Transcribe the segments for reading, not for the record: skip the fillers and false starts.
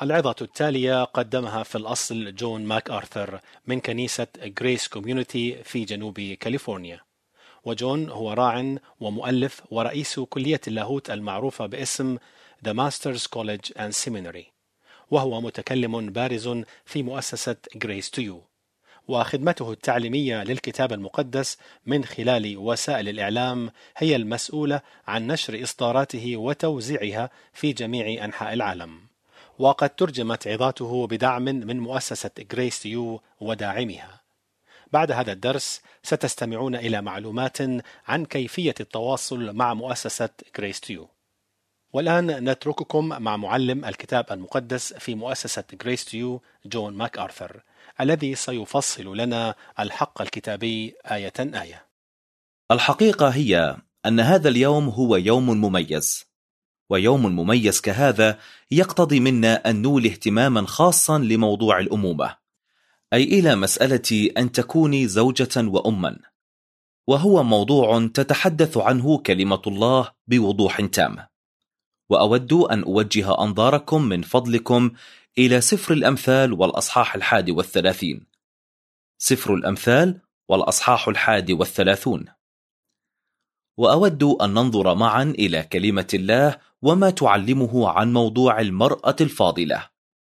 العظة التالية قدمها في الأصل جون ماك آرثر من كنيسة غريس كوميونيتي في جنوب كاليفورنيا. وجون هو راع ومؤلف ورئيس كلية اللاهوت المعروفة باسم The Masters College and Seminary، وهو متكلم بارز في مؤسسة Grace to You، وخدمته التعليمية للكتاب المقدس من خلال وسائل الإعلام هي المسؤولة عن نشر إصداراته وتوزيعها في جميع أنحاء العالم. وقد ترجمت عظاته بدعم من مؤسسة Grace to You وداعمها. بعد هذا الدرس ستستمعون إلى معلومات عن كيفية التواصل مع مؤسسة Grace to You. والآن نترككم مع معلم الكتاب المقدس في مؤسسة Grace to You جون ماك آرثر، الذي سيفصل لنا الحق الكتابي آية آية. الحقيقة هي أن هذا اليوم هو يوم مميز، ويوم مميز كهذا يقتضي منا أن نولي اهتماما خاصا لموضوع الأمومة، أي إلى مسألة أن تكوني زوجة وأما، وهو موضوع تتحدث عنه كلمة الله بوضوح تام. وأود أن أوجه أنظاركم من فضلكم إلى سفر الأمثال والأصحاح 31. سفر الأمثال والأصحاح 31. وأود أن ننظر معا إلى كلمة الله وما تعلمه عن موضوع المرأة الفاضلة.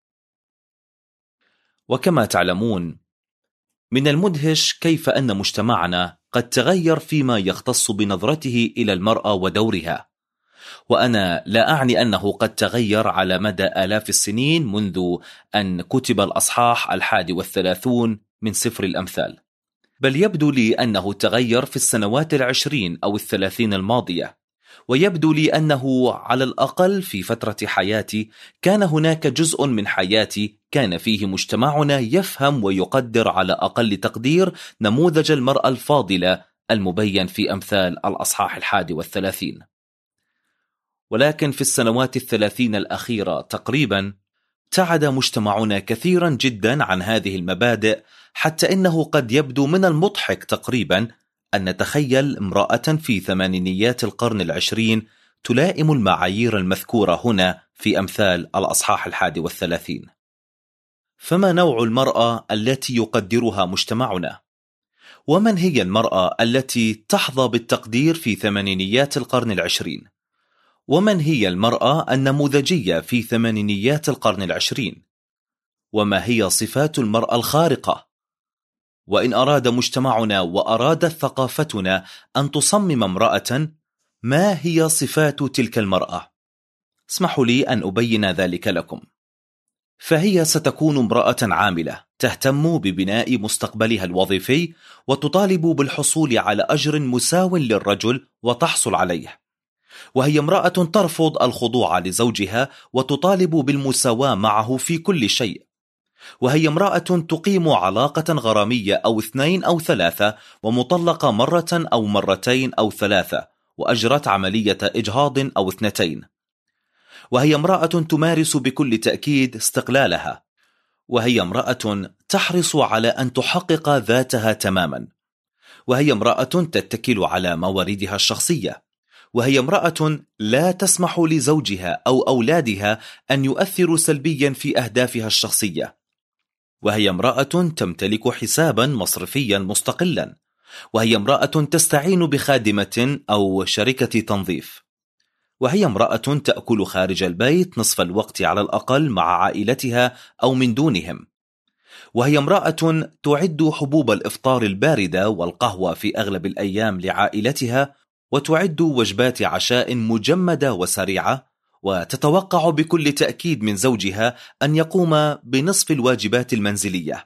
وكما تعلمون، من المدهش كيف أن مجتمعنا قد تغير فيما يختص بنظرته إلى المرأة ودورها، وأنا لا أعني أنه قد تغير على مدى آلاف السنين منذ أن كتب الأصحاح 31 من سفر الأمثال، بل يبدو لي أنه تغير في السنوات 20 أو 30 الماضية. ويبدو لي أنه على الأقل في فترة حياتي كان هناك جزء من حياتي كان فيه مجتمعنا يفهم ويقدر على أقل تقدير نموذج المرأة الفاضلة المبين في أمثال الأصحاح 31. ولكن في السنوات 30 الأخيرة تقريبا ابتعد مجتمعنا كثيرا جدا عن هذه المبادئ، حتى إنه قد يبدو من المضحك تقريبا أن نتخيل امرأة في ثمانينيات القرن 20 تلائم المعايير المذكورة هنا في أمثال الأصحاح 31. فما نوع المرأة التي يقدرها مجتمعنا؟ ومن هي المرأة التي تحظى بالتقدير في ثمانينيات القرن 20؟ ومن هي المرأة النموذجية في ثمانينيات القرن 20؟ وما هي صفات المرأة الخارقة؟ وإن أراد مجتمعنا وأرادت ثقافتنا أن تصمم امرأة، ما هي صفات تلك المرأة؟ اسمحوا لي أن أبين ذلك لكم. فهي ستكون امرأة عاملة تهتم ببناء مستقبلها الوظيفي، وتطالب بالحصول على أجر مساو للرجل وتحصل عليه. وهي امرأة ترفض الخضوع لزوجها وتطالب بالمساواة معه في كل شيء. وهي امرأة تقيم علاقة غرامية أو 2 أو 3 ومطلقة مرة أو مرتين أو 3 وأجرت عملية إجهاض أو 2. وهي امرأة تمارس بكل تأكيد استقلالها. وهي امرأة تحرص على أن تحقق ذاتها تماما. وهي امرأة تتكل على مواردها الشخصية. وهي امرأة لا تسمح لزوجها أو أولادها أن يؤثروا سلبيا في أهدافها الشخصية. وهي امرأة تمتلك حسابا مصرفيا مستقلا. وهي امرأة تستعين بخادمة أو شركة تنظيف. وهي امرأة تأكل خارج البيت نصف الوقت على الأقل مع عائلتها أو من دونهم. وهي امرأة تعد حبوب الإفطار الباردة والقهوة في أغلب الأيام لعائلتها، وتعد وجبات عشاء مجمدة وسريعة، وتتوقع بكل تأكيد من زوجها أن يقوم بنصف الواجبات المنزلية.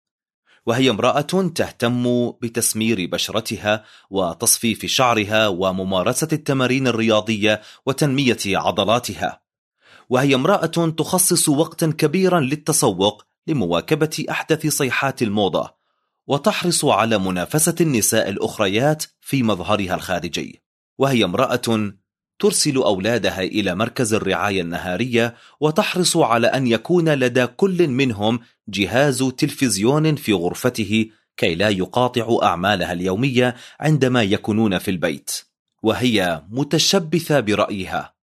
وهي امرأة تهتم بتسمير بشرتها وتصفيف شعرها وممارسة التمارين الرياضية وتنمية عضلاتها. وهي امرأة تخصص وقتا كبيرا للتسوق لمواكبة أحدث صيحات الموضة، وتحرص على منافسة النساء الأخريات في مظهرها الخارجي. وهي امرأة ترسل أولادها إلى مركز الرعاية النهارية، وتحرص على أن يكون لدى كل منهم جهاز تلفزيون في غرفته كي لا يقاطع أعمالها اليومية عندما يكونون في البيت. وهي متشبثة برأيها،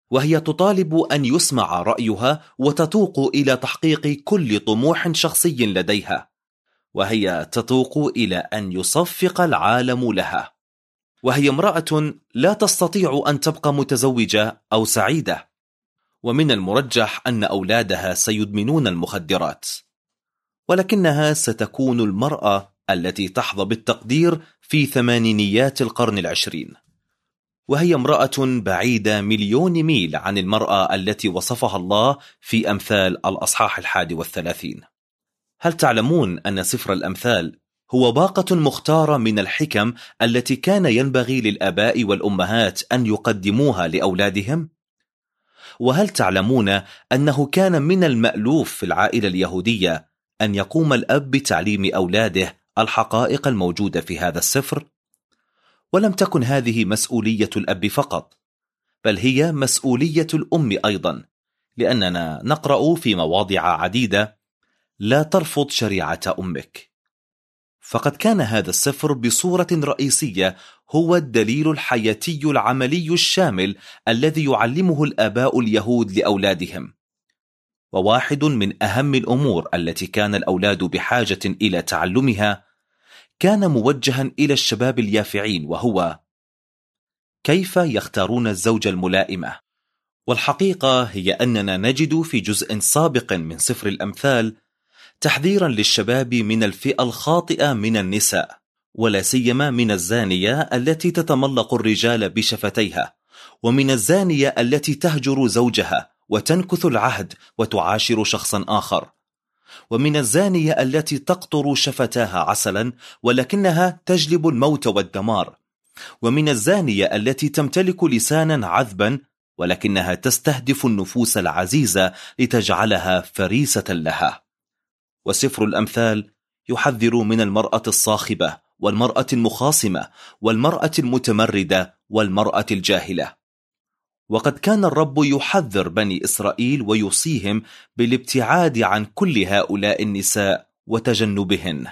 وهي تطالب أن يسمع رأيها وتتوق إلى تحقيق كل طموح شخصي لديها، وهي تتوق إلى أن يصفق العالم لها، وهي امرأة لا تستطيع أن تبقى متزوجة أو سعيدة، ومن المرجح أن أولادها سيدمنون المخدرات، ولكنها ستكون المرأة التي تحظى بالتقدير في ثمانينيات القرن العشرين، وهي امرأة بعيدة مليون ميل عن المرأة التي وصفها الله في أمثال الأصحاح 31. هل تعلمون أن سفر الأمثال هو باقة مختارة من الحكم التي كان ينبغي للآباء والأمهات أن يقدموها لأولادهم؟ وهل تعلمون أنه كان من المألوف في العائلة اليهودية أن يقوم الأب بتعليم أولاده الحقائق الموجودة في هذا السفر؟ ولم تكن هذه مسؤولية الأب فقط، بل هي مسؤولية الأم أيضا، لأننا نقرأ في مواضع عديدة: لا ترفض شريعة أمك. فقد كان هذا السفر بصورة رئيسية هو الدليل الحياتي العملي الشامل الذي يعلمه الآباء اليهود لأولادهم، وواحد من أهم الأمور التي كان الأولاد بحاجة إلى تعلمها كان موجها إلى الشباب اليافعين، وهو كيف يختارون الزوجة الملائمة. والحقيقة هي أننا نجد في جزء سابق من سفر الأمثال تحذيرا للشباب من الفئة الخاطئة من النساء، ولا سيما من الزانية التي تتملق الرجال بشفتيها، ومن الزانية التي تهجر زوجها وتنكث العهد وتعاشر شخصا آخر، ومن الزانية التي تقطر شفتاها عسلا ولكنها تجلب الموت والدمار، ومن الزانية التي تمتلك لسانا عذبا ولكنها تستهدف النفوس العزيزة لتجعلها فريسة لها. وسفر الأمثال يحذر من المرأة الصاخبة والمرأة المخاصمة والمرأة المتمردة والمرأة الجاهلة، وقد كان الرب يحذر بني إسرائيل ويوصيهم بالابتعاد عن كل هؤلاء النساء وتجنبهن.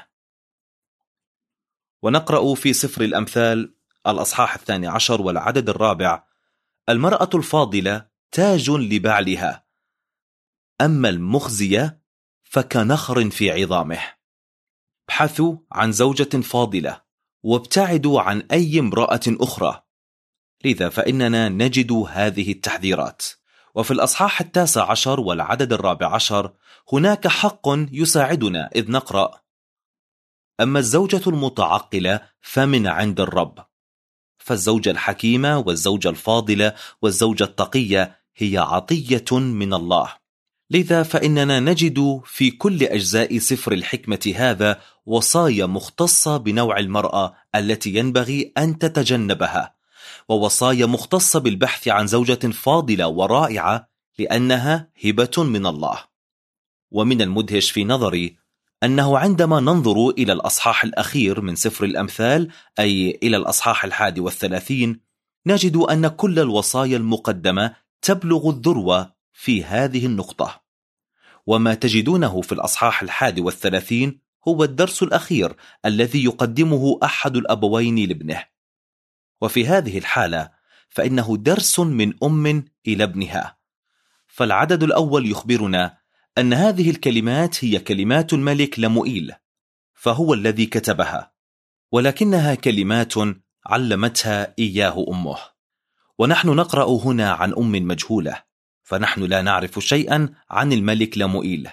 ونقرأ في سفر الأمثال الأصحاح 12 والعدد 4: المرأة الفاضلة تاج لبعلها، أما المخزية فكنخر في عظامه. ابحثوا عن زوجة فاضلة وابتعدوا عن أي امرأة أخرى. لذا فإننا نجد هذه التحذيرات. وفي الأصحاح 19 والعدد 14 هناك حق يساعدنا، إذ نقرأ: أما الزوجة المتعقلة فمن عند الرب. فالزوجة الحكيمة والزوجة الفاضلة والزوجة التقية هي عطية من الله. لذا فإننا نجد في كل أجزاء سفر الحكمة هذا وصايا مختصة بنوع المرأة التي ينبغي أن تتجنبها، ووصايا مختصة بالبحث عن زوجة فاضلة ورائعة لأنها هبة من الله. ومن المدهش في نظري أنه عندما ننظر إلى الأصحاح الأخير من سفر الأمثال، أي إلى الأصحاح 31، نجد أن كل الوصايا المقدمة تبلغ الذروة في هذه النقطة. وما تجدونه في الأصحاح 31 هو الدرس الأخير الذي يقدمه أحد الأبوين لابنه، وفي هذه الحالة فإنه درس من أم إلى ابنها. فالعدد الأول يخبرنا أن هذه الكلمات هي كلمات الملك لموئيل، فهو الذي كتبها، ولكنها كلمات علمتها إياه أمه. ونحن نقرأ هنا عن أم مجهولة، فنحن لا نعرف شيئا عن الملك لموئيل،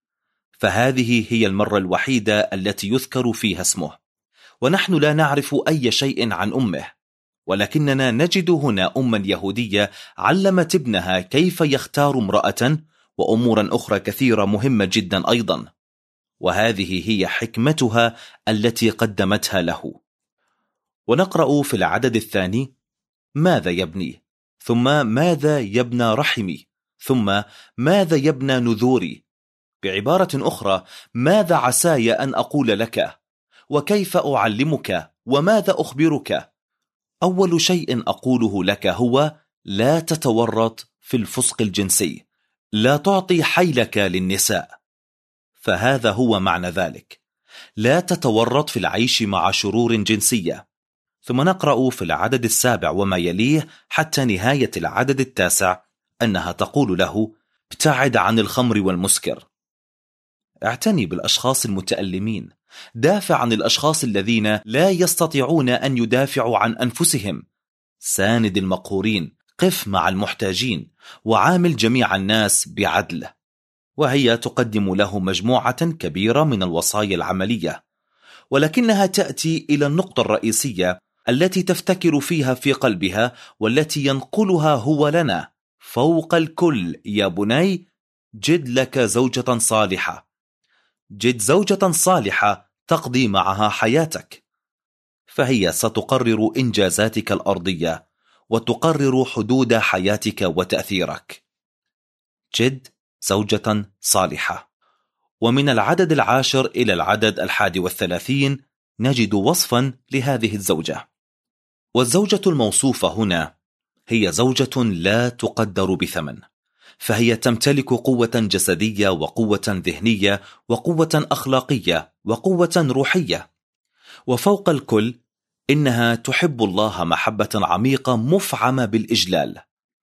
فهذه هي المرة الوحيدة التي يذكر فيها اسمه، ونحن لا نعرف أي شيء عن أمه، ولكننا نجد هنا أما يهودية علمت ابنها كيف يختار امرأة وأمورا أخرى كثيرة مهمة جدا أيضا، وهذه هي حكمتها التي قدمتها له. ونقرأ في العدد الثاني: ماذا يبني؟ ثم ماذا يبنى رحمي؟ ثم ماذا يبنى نذوري؟ بعبارة أخرى، ماذا عساي أن أقول لك؟ وكيف أعلمك؟ وماذا أخبرك؟ أول شيء أقوله لك هو: لا تتورط في الفسق الجنسي، لا تعطي حيلك للنساء. فهذا هو معنى ذلك، لا تتورط في العيش مع شرور جنسية. ثم نقرأ في العدد 7 وما يليه حتى نهاية العدد 9: أنها تقول له: ابتعد عن الخمر والمسكر. اعتني بالأشخاص المتألمين، دافع عن الأشخاص الذين لا يستطيعون أن يدافعوا عن أنفسهم، ساند المقهورين، قف مع المحتاجين، وعامل جميع الناس بعدل. وهي تقدم له مجموعة كبيرة من الوصايا العملية، ولكنها تأتي إلى النقطة الرئيسية التي تفتكر فيها في قلبها، والتي ينقلها هو لنا: فوق الكل يا بني، جد لك زوجة صالحة. جد زوجة صالحة تقضي معها حياتك، فهي ستقرر إنجازاتك الأرضية وتقرر حدود حياتك وتأثيرك. جد زوجة صالحة. ومن العدد 10 إلى العدد 31 نجد وصفا لهذه الزوجة. والزوجة الموصوفة هنا هي زوجة لا تقدر بثمن، فهي تمتلك قوة جسدية وقوة ذهنية وقوة أخلاقية وقوة روحية، وفوق الكل إنها تحب الله محبة عميقة مفعمة بالإجلال.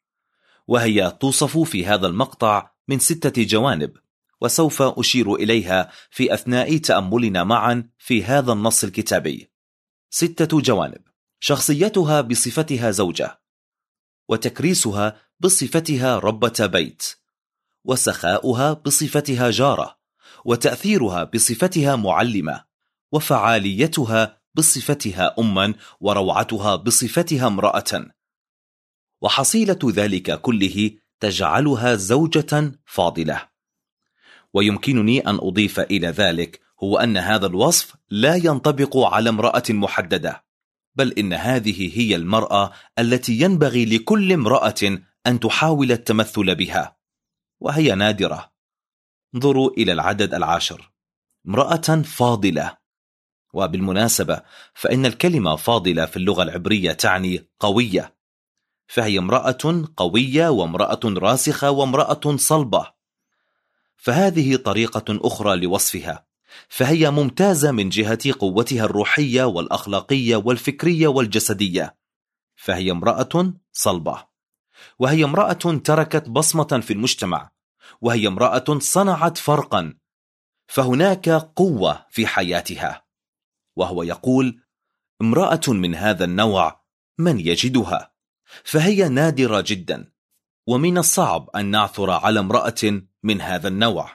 وهي توصف في هذا المقطع من 6 جوانب، وسوف أشير إليها في أثناء تأملنا معا في هذا النص الكتابي. 6 جوانب: شخصيتها بصفتها زوجة، وتكريسها بصفتها ربة بيت، وسخاؤها بصفتها جارة، وتأثيرها بصفتها معلمة، وفعاليتها بصفتها أما، وروعتها بصفتها امرأة. وحصيلة ذلك كله تجعلها زوجة فاضلة. ويمكنني أن أضيف إلى ذلك هو أن هذا الوصف لا ينطبق على امرأة محددة، بل إن هذه هي المرأة التي ينبغي لكل امرأة أن تحاول التمثل بها، وهي نادرة. انظروا إلى العدد 10: امرأة فاضلة. وبالمناسبة فإن الكلمة فاضلة في اللغة العبرية تعني قوية، فهي امرأة قوية وامرأة راسخة وامرأة صلبة. فهذه طريقة أخرى لوصفها، فهي ممتازة من جهة قوتها الروحية والأخلاقية والفكرية والجسدية، فهي امرأة صلبة. وهي امرأة تركت بصمة في المجتمع، وهي امرأة صنعت فرقا، فهناك قوة في حياتها. وهو يقول: امرأة من هذا النوع من يجدها؟ فهي نادرة جدا، ومن الصعب أن نعثر على امرأة من هذا النوع.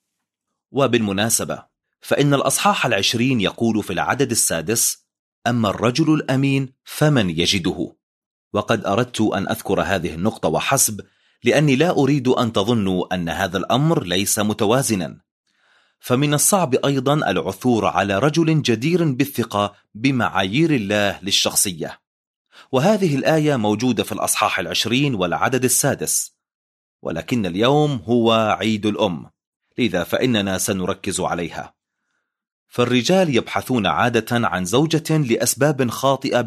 وبالمناسبة فإن الأصحاح 20 يقول في العدد 6: أما الرجل الأمين فمن يجده. وقد أردت أن أذكر هذه النقطة وحسب، لأني لا أريد أن تظنوا أن هذا الأمر ليس متوازنا. فمن الصعب أيضا العثور على رجل جدير بالثقة بمعايير الله للشخصية. وهذه الآية موجودة في الأصحاح 20 والعدد 6، ولكن اليوم هو عيد الأم، لذا فإننا سنركز عليها. فالرجال يبحثون عادة عن زوجة لأسباب خاطئة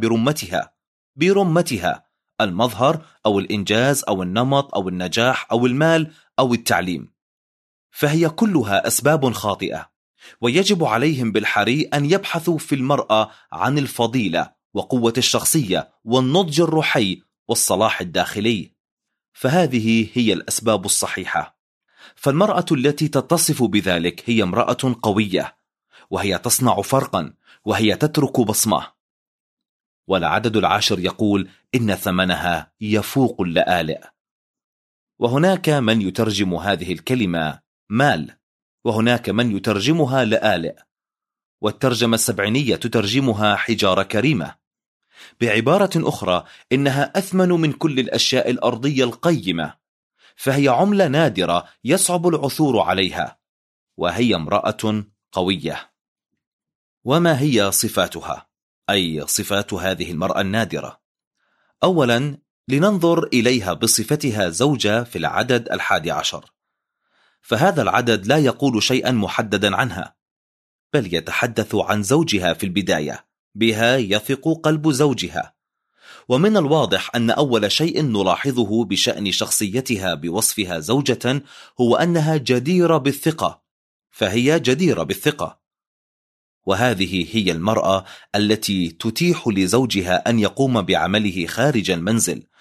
برمتها المظهر أو الإنجاز أو النمط أو النجاح أو المال أو التعليم، فهي كلها أسباب خاطئة. ويجب عليهم بالحري أن يبحثوا في المرأة عن الفضيلة وقوة الشخصية والنضج الروحي والصلاح الداخلي، فهذه هي الأسباب الصحيحة. فالمرأة التي تتصف بذلك هي امرأة قوية، وهي تصنع فرقا، وهي تترك بصمة. والعدد 10 يقول: إن ثمنها يفوق اللآلئ. وهناك من يترجم هذه الكلمة مال، وهناك من يترجمها لآلئ، والترجمة السبعينية تترجمها حجارة كريمة. بعبارة أخرى إنها أثمن من كل الأشياء الأرضية القيمة، فهي عملة نادرة يصعب العثور عليها، وهي امرأة قوية. وما هي صفاتها، أي صفات هذه المرأة النادرة؟ أولا لننظر إليها بصفتها زوجة في العدد 11، فهذا العدد لا يقول شيئا محددا عنها، بل يتحدث عن زوجها في البداية، بها يثق قلب زوجها. ومن الواضح أن أول شيء نلاحظه بشأن شخصيتها بوصفها زوجة هو أنها جديرة بالثقة، فهي جديرة بالثقة. وهذه هي المرأة التي تتيح لزوجها أن يقوم بعمله خارج المنزل،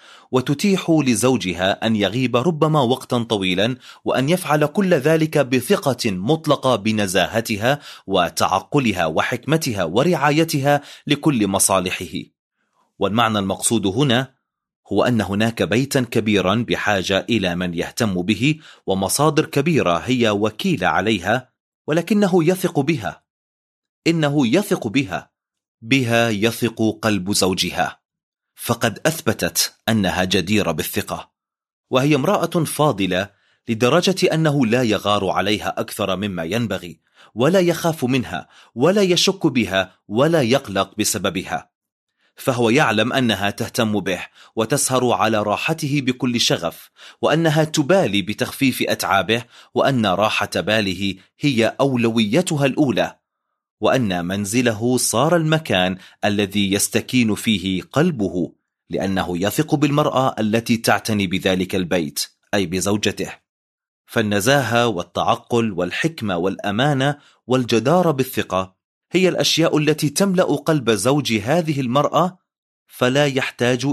وتتيح لزوجها أن يغيب ربما وقتا طويلا، وأن يفعل كل ذلك بثقة مطلقة بنزاهتها وتعقلها وحكمتها ورعايتها لكل مصالحه. والمعنى المقصود هنا هو أن هناك بيتا كبيرا بحاجة إلى من يهتم به، ومصادر كبيرة هي وكيلة عليها، ولكنه يثق بها. إنه يثق بها يثق قلب زوجها، فقد أثبتت أنها جديرة بالثقة، وهي امرأة فاضلة لدرجة أنه لا يغار عليها أكثر مما ينبغي، ولا يخاف منها، ولا يشك بها، ولا يقلق بسببها. فهو يعلم أنها تهتم به وتسهر على راحته بكل شغف، وأنها تبالي بتخفيف أتعابه، وأن راحة باله هي أولويتها الأولى، وأن منزله صار المكان الذي يستكين فيه قلبه، لأنه يثق بالمرأة التي تعتني بذلك البيت، أي بزوجته. فالنزاهة والتعقل والحكمة والأمانة والجدارة بالثقة هي الأشياء التي تملأ قلب زوج هذه المرأة، فلا يحتاج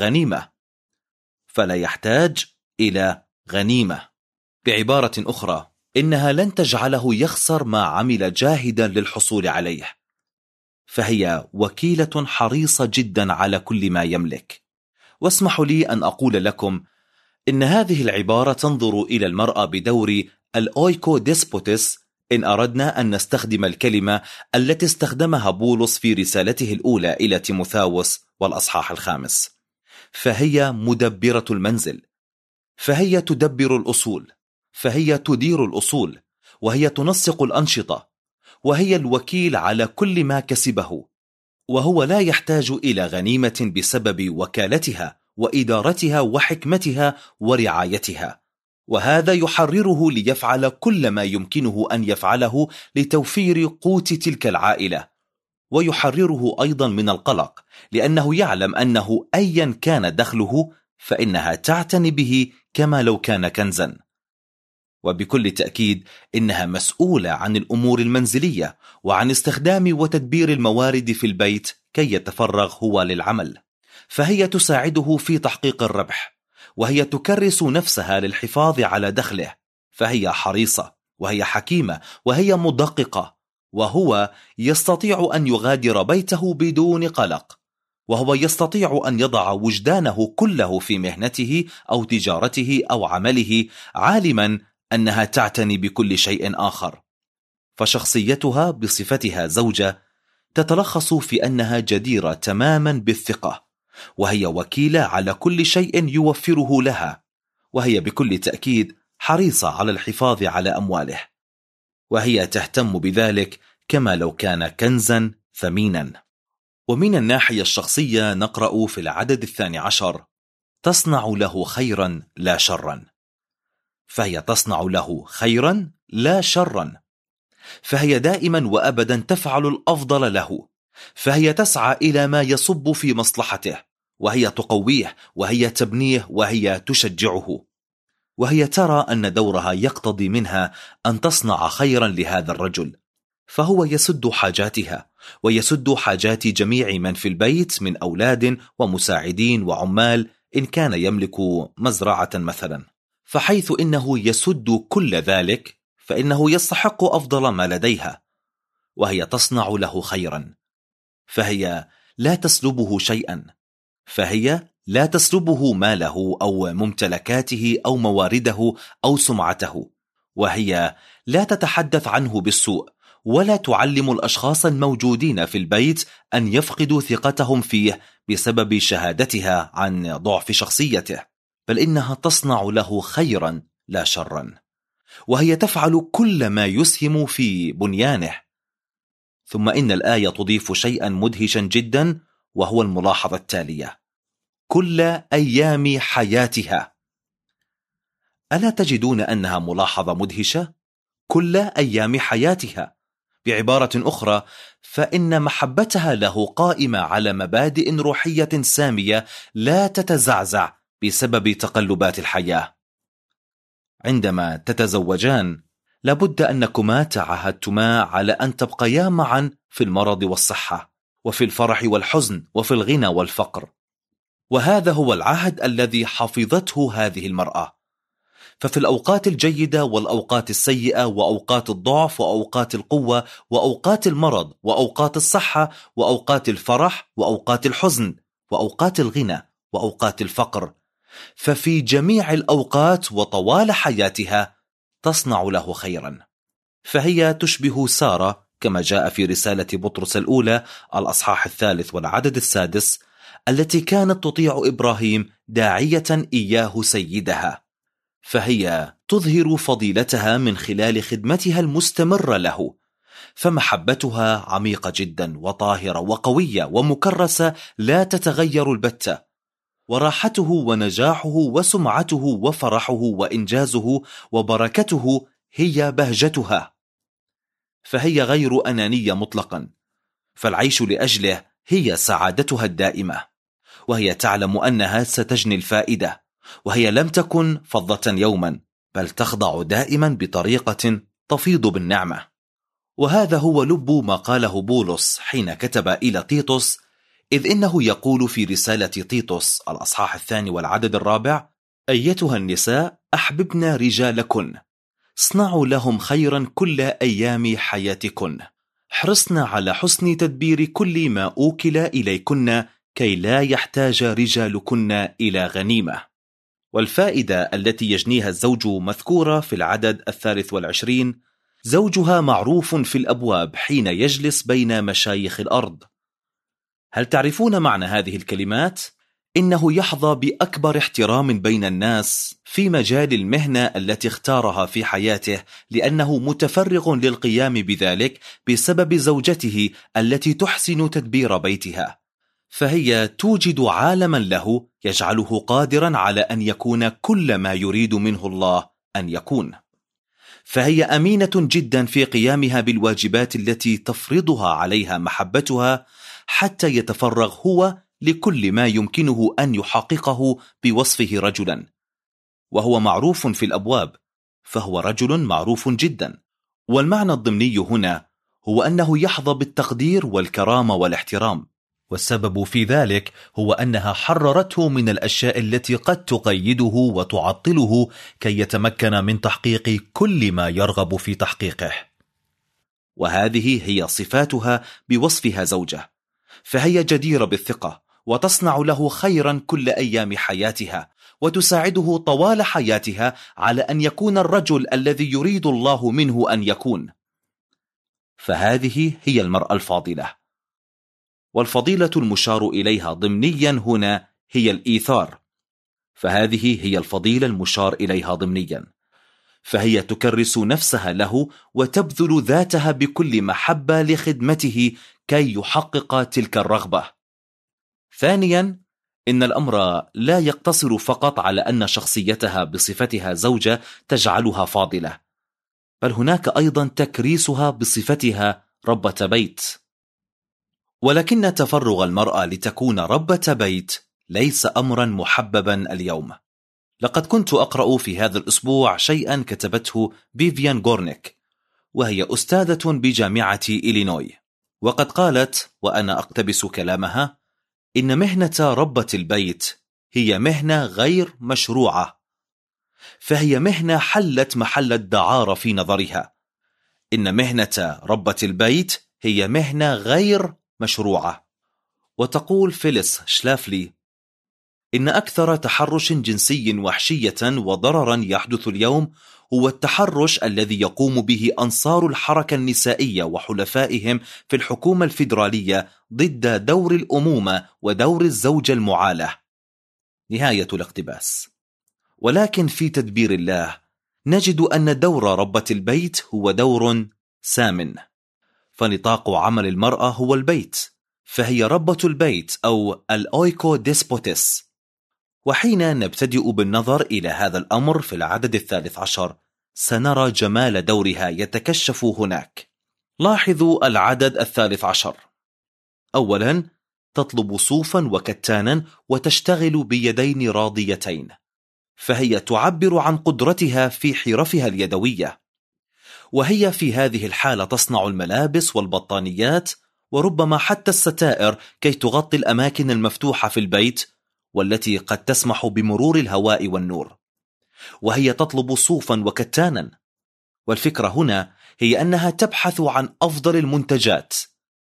إلى غنيمة. بعبارة أخرى، إنها لن تجعله يخسر ما عمل جاهدا للحصول عليه، فهي وكيلة حريصة جدا على كل ما يملك. واسمحوا لي أن أقول لكم إن هذه العبارة تنظر إلى المرأة بدور الأويكو ديسبوتس، إن أردنا أن نستخدم الكلمة التي استخدمها بولس في رسالته الأولى إلى تيموثاوس والأصحاح 5. فهي مدبرة المنزل، فهي تدبر الأصول، فهي تدير الأصول، وهي تنسق الأنشطة، وهي الوكيل على كل ما كسبه، وهو لا يحتاج إلى غنيمة بسبب وكالتها وإدارتها وحكمتها ورعايتها. وهذا يحرره ليفعل كل ما يمكنه أن يفعله لتوفير قوت تلك العائلة، ويحرره أيضا من القلق، لأنه يعلم أنه أيا كان دخله فإنها تعتني به كما لو كان كنزا. وبكل تأكيد إنها مسؤولة عن الأمور المنزلية وعن استخدام وتدبير الموارد في البيت كي يتفرغ هو للعمل، فهي تساعده في تحقيق الربح، وهي تكرس نفسها للحفاظ على دخله، فهي حريصة، وهي حكيمة، وهي مدققة، وهو يستطيع أن يغادر بيته بدون قلق، وهو يستطيع أن يضع وجدانه كله في مهنته أو تجارته أو عمله، عالما أنها تعتني بكل شيء آخر. فشخصيتها بصفتها زوجة تتلخص في أنها جديرة تماما بالثقة، وهي وكيلة على كل شيء يوفره لها، وهي بكل تأكيد حريصة على الحفاظ على أمواله، وهي تهتم بذلك كما لو كان كنزا ثمينا. ومن الناحية الشخصية نقرأ في العدد 12: تصنع له خيرا لا شرا. فهي تصنع له خيرا لا شرا، فهي دائما وأبدا تفعل الأفضل له، فهي تسعى إلى ما يصب في مصلحته، وهي تقويه، وهي تبنيه، وهي تشجعه، وهي ترى أن دورها يقتضي منها أن تصنع خيرا لهذا الرجل، فهو يسد حاجاتها ويسد حاجات جميع من في البيت من أولاد ومساعدين وعمال، إن كان يملك مزرعة مثلا، فحيث إنه يسد كل ذلك فإنه يستحق أفضل ما لديها، وهي تصنع له خيرا، فهي لا تسلبه شيئا، فهي لا تسلبه ماله أو ممتلكاته أو موارده أو سمعته، وهي لا تتحدث عنه بالسوء، ولا تعلم الأشخاص الموجودين في البيت أن يفقدوا ثقتهم فيه بسبب شهادتها عن ضعف شخصيته، بل إنها تصنع له خيرا لا شرا، وهي تفعل كل ما يسهم في بنيانه. ثم إن الآية تضيف شيئا مدهشا جدا، وهو الملاحظة التالية: كل أيام حياتها. ألا تجدون أنها ملاحظة مدهشة؟ كل أيام حياتها. بعبارة أخرى، فإن محبتها له قائمة على مبادئ روحية سامية لا تتزعزع بسبب تقلبات الحياة. عندما تتزوجان لابد أنكما تعهدتما على أن تبقيا معا في المرض والصحة، وفي الفرح والحزن، وفي الغنى والفقر، وهذا هو العهد الذي حفظته هذه المرأة. ففي الأوقات الجيدة والأوقات السيئة وأوقات الضعف وأوقات القوة وأوقات المرض وأوقات الصحة وأوقات الفرح وأوقات الحزن وأوقات الغنى وأوقات الفقر، ففي جميع الأوقات وطوال حياتها تصنع له خيرا. فهي تشبه سارة كما جاء في رسالة بطرس الأولى الأصحاح 3 والعدد 6، التي كانت تطيع إبراهيم داعية إياه سيدها، فهي تظهر فضيلتها من خلال خدمتها المستمرة له، فمحبتها عميقة جدا وطاهرة وقوية ومكرسة لا تتغير البتة، وراحته ونجاحه وسمعته وفرحه وإنجازه وبركته هي بهجتها. فهي غير أنانية مطلقا، فالعيش لأجله هي سعادتها الدائمة، وهي تعلم أنها ستجني الفائدة، وهي لم تكن فضة يوما، بل تخضع دائما بطريقة تفيض بالنعمة. وهذا هو لب ما قاله بولس حين كتب إلى تيتوس، إذ إنه يقول في رسالة تيتوس الأصحاح 2 والعدد 4: أيتها النساء أحببن رجالكن، اصنعوا لهم خيرا كل أيام حياتكن، حرصن على حسن تدبير كل ما أوكل إليكن، كي لا يحتاج رجالكن إلى غنيمة. والفائدة التي يجنيها الزوج مذكورة في العدد 23: زوجها معروف في الأبواب حين يجلس بين مشايخ الأرض. هل تعرفون معنى هذه الكلمات؟ إنه يحظى بأكبر احترام بين الناس في مجال المهنة التي اختارها في حياته، لأنه متفرغ للقيام بذلك بسبب زوجته التي تحسن تدبير بيتها، فهي توجد عالما له يجعله قادرا على أن يكون كل ما يريد منه الله أن يكون. فهي أمينة جدا في قيامها بالواجبات التي تفرضها عليها محبتها، حتى يتفرغ هو لكل ما يمكنه أن يحققه بوصفه رجلا، وهو معروف في الأبواب، فهو رجل معروف جدا. والمعنى الضمني هنا هو أنه يحظى بالتقدير والكرامة والاحترام، والسبب في ذلك هو أنها حررته من الأشياء التي قد تقيده وتعطله كي يتمكن من تحقيق كل ما يرغب في تحقيقه. وهذه هي صفاتها بوصفها زوجة، فهي جديرة بالثقة وتصنع له خيرا كل أيام حياتها، وتساعده طوال حياتها على أن يكون الرجل الذي يريد الله منه أن يكون. فهذه هي المرأة الفاضلة. والفضيلة المشار إليها ضمنيا هنا هي الإيثار، فهذه هي الفضيلة المشار إليها ضمنيا، فهي تكرس نفسها له وتبذل ذاتها بكل محبة لخدمته كي يحقق تلك الرغبة. ثانيا، إن الأمر لا يقتصر فقط على أن شخصيتها بصفتها زوجة تجعلها فاضلة، بل هناك أيضا تكريسها بصفتها ربة بيت. ولكن تفرغ المرأة لتكون ربة بيت ليس أمرا محببا اليوم. لقد كنت أقرأ في هذا الأسبوع شيئا كتبته فيفيان غورنيك، وهي أستاذة بجامعة إلينوي، وقد قالت وأنا أقتبس كلامها: إن مهنة ربة البيت هي مهنة غير مشروعة، فهي مهنة حلت محل الدعارة في نظرها. إن مهنة ربة البيت هي مهنة غير مشروعة. وتقول فيليس شلافلي: إن أكثر تحرش جنسي وحشية وضررا يحدث اليوم هو التحرش الذي يقوم به أنصار الحركة النسائية وحلفائهم في الحكومة الفيدرالية ضد دور الأمومة ودور الزوجة المعالة. نهاية الاقتباس. ولكن في تدبير الله نجد أن دور ربة البيت هو دور سامٍ، فنطاق عمل المرأة هو البيت، فهي ربة البيت أو الأويكو ديسبوتس. وحين نبتدئ بالنظر إلى هذا الأمر في العدد 13 سنرى جمال دورها يتكشف هناك. لاحظوا العدد 13: أولا، تطلب صوفا وكتانا وتشتغل بيدين راضيتين، فهي تعبر عن قدرتها في حرفها اليدوية، وهي في هذه الحالة تصنع الملابس والبطانيات وربما حتى الستائر كي تغطي الأماكن المفتوحة في البيت، والتي قد تسمح بمرور الهواء والنور، وهي تطلب صوفا وكتانا. والفكرة هنا هي أنها تبحث عن أفضل المنتجات،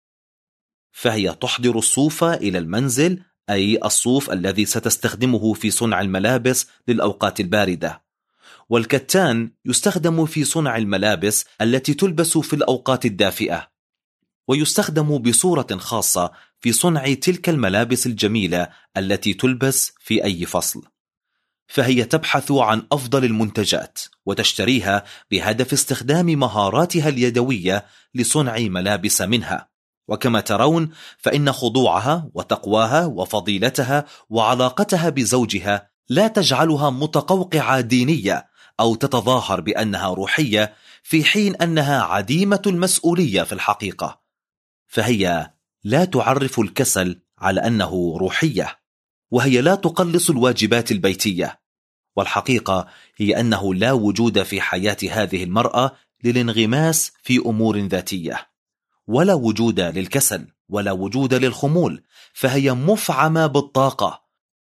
فهي تحضر الصوف إلى المنزل، أي الصوف الذي ستستخدمه في صنع الملابس للأوقات الباردة، والكتان يستخدم في صنع الملابس التي تلبس في الأوقات الدافئة، ويستخدم بصورة خاصة في صنع تلك الملابس الجميلة التي تلبس في أي فصل. فهي تبحث عن أفضل المنتجات وتشتريها بهدف استخدام مهاراتها اليدوية لصنع ملابس منها. وكما ترون فإن خضوعها وتقواها وفضيلتها وعلاقتها بزوجها لا تجعلها متقوقعة دينية أو تتظاهر بأنها روحية، في حين أنها عديمة المسؤولية في الحقيقة. فهي لا تعرف الكسل على أنه روحية، وهي لا تقلص الواجبات البيتية. والحقيقة هي أنه لا وجود في حياة هذه المرأة للانغماس في أمور ذاتية، ولا وجود للكسل، ولا وجود للخمول، فهي مفعمة بالطاقة،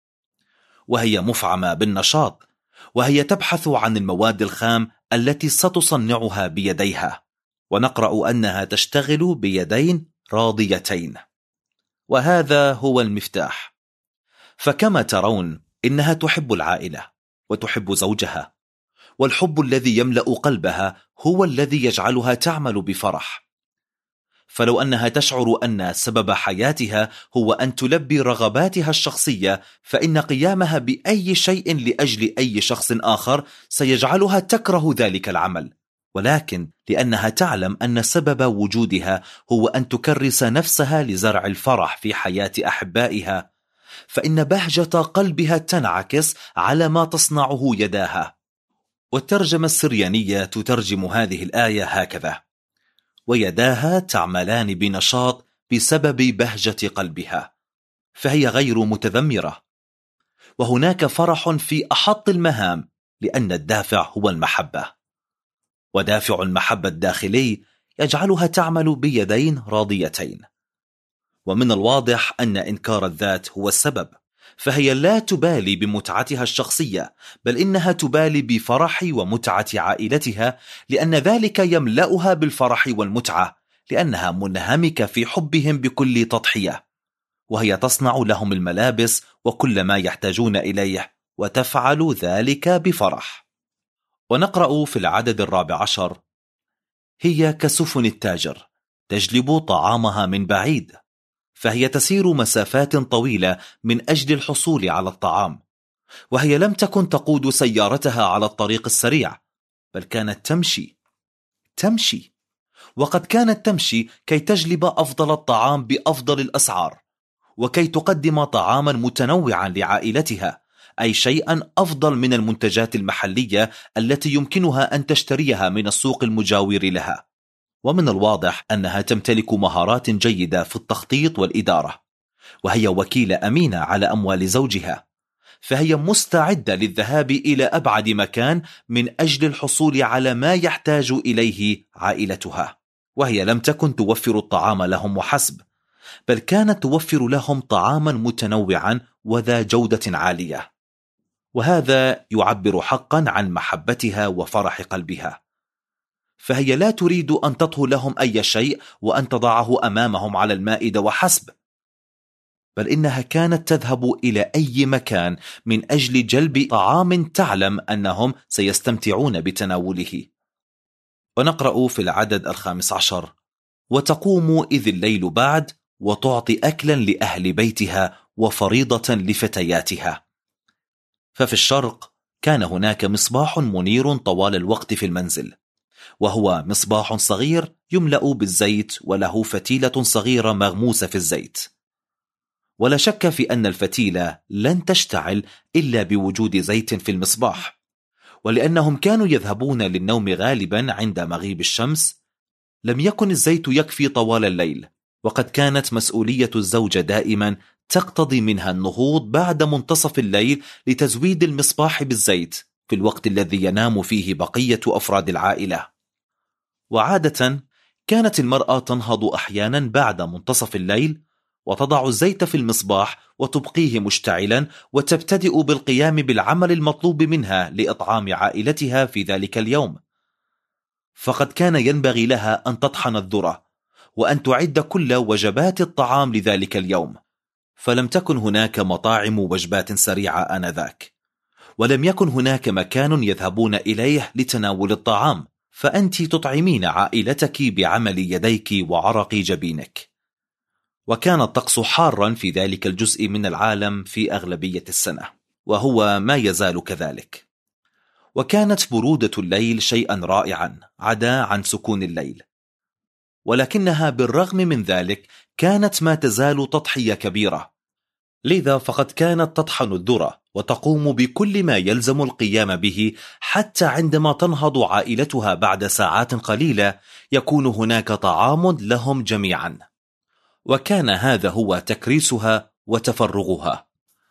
وهي مفعمة بالنشاط، وهي تبحث عن المواد الخام التي ستصنعها بيديها. ونقرأ أنها تشتغل بيدين راضيتين، وهذا هو المفتاح. فكما ترون إنها تحب العائلة وتحب زوجها، والحب الذي يملأ قلبها هو الذي يجعلها تعمل بفرح. فلو أنها تشعر أن سبب حياتها هو أن تلبي رغباتها الشخصية، فإن قيامها بأي شيء لأجل أي شخص آخر سيجعلها تكره ذلك العمل. ولكن لأنها تعلم أن سبب وجودها هو أن تكرس نفسها لزرع الفرح في حياة أحبائها، فإن بهجة قلبها تنعكس على ما تصنعه يداها. والترجمة السريانية تترجم هذه الآية هكذا: ويداها تعملان بنشاط بسبب بهجة قلبها. فهي غير متذمرة، وهناك فرح في أحط المهام، لأن الدافع هو المحبة، ودافع المحبة الداخلي يجعلها تعمل بيدين راضيتين. ومن الواضح أن إنكار الذات هو السبب، فهي لا تبالي بمتعتها الشخصية، بل إنها تبالي بفرح ومتعة عائلتها، لأن ذلك يملأها بالفرح والمتعة، لأنها منهمكة في حبهم بكل تضحية، وهي تصنع لهم الملابس وكل ما يحتاجون إليه، وتفعل ذلك بفرح. ونقرأ في العدد 14: هي كسفن التاجر تجلب طعامها من بعيد، فهي تسير مسافات طويلة من أجل الحصول على الطعام، وهي لم تكن تقود سيارتها على الطريق السريع، بل كانت تمشي، وقد كانت تمشي كي تجلب أفضل الطعام بأفضل الأسعار، وكي تقدم طعاما متنوعا لعائلتها، أي شيئا أفضل من المنتجات المحلية التي يمكنها أن تشتريها من السوق المجاور لها. ومن الواضح أنها تمتلك مهارات جيدة في التخطيط والإدارة، وهي وكيلة أمينة على أموال زوجها، فهي مستعدة للذهاب إلى أبعد مكان من أجل الحصول على ما يحتاج إليه عائلتها. وهي لم تكن توفر الطعام لهم وحسب، بل كانت توفر لهم طعاما متنوعا وذا جودة عالية، وهذا يعبر حقا عن محبتها وفرح قلبها. فهي لا تريد أن تطهو لهم أي شيء وأن تضعه أمامهم على المائدة وحسب، بل إنها كانت تذهب إلى أي مكان من أجل جلب طعام تعلم أنهم سيستمتعون بتناوله. ونقرأ في العدد 15: وتقوم إذ الليل بعد وتعطي أكلا لأهل بيتها وفريضة لفتياتها. ففي الشرق كان هناك مصباح منير طوال الوقت في المنزل، وهو مصباح صغير يملأ بالزيت وله فتيلة صغيرة مغموسة في الزيت. ولا شك في أن الفتيلة لن تشتعل إلا بوجود زيت في المصباح، ولأنهم كانوا يذهبون للنوم غالبا عند مغيب الشمس، لم يكن الزيت يكفي طوال الليل، وقد كانت مسؤولية الزوجة دائما تقتضي منها النهوض بعد منتصف الليل لتزويد المصباح بالزيت في الوقت الذي ينام فيه بقية أفراد العائلة. وعادة كانت المرأة تنهض أحيانا بعد منتصف الليل وتضع الزيت في المصباح وتبقيه مشتعلا، وتبتدئ بالقيام بالعمل المطلوب منها لإطعام عائلتها في ذلك اليوم. فقد كان ينبغي لها أن تطحن الذرة وأن تعد كل وجبات الطعام لذلك اليوم، فلم تكن هناك مطاعم وجبات سريعة آنذاك، ولم يكن هناك مكان يذهبون إليه لتناول الطعام، فأنت تطعمين عائلتك بعمل يديك وعرق جبينك. وكان الطقس حارا في ذلك الجزء من العالم في أغلبية السنة، وهو ما يزال كذلك. وكانت برودة الليل شيئا رائعا عدا عن سكون الليل، ولكنها بالرغم من ذلك كانت ما تزال تضحية كبيرة. لذا فقد كانت تطحن الذرة وتقوم بكل ما يلزم القيام به، حتى عندما تنهض عائلتها بعد ساعات قليلة يكون هناك طعام لهم جميعا. وكان هذا هو تكريسها وتفرغها.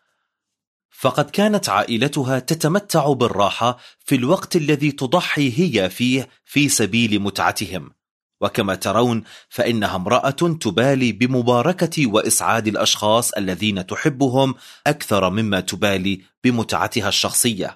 فقد كانت عائلتها تتمتع بالراحة في الوقت الذي تضحي هي فيه في سبيل متعتهم. وكما ترون فإنها امرأة تبالي بمباركة وإسعاد الأشخاص الذين تحبهم أكثر مما تبالي بمتعتها الشخصية.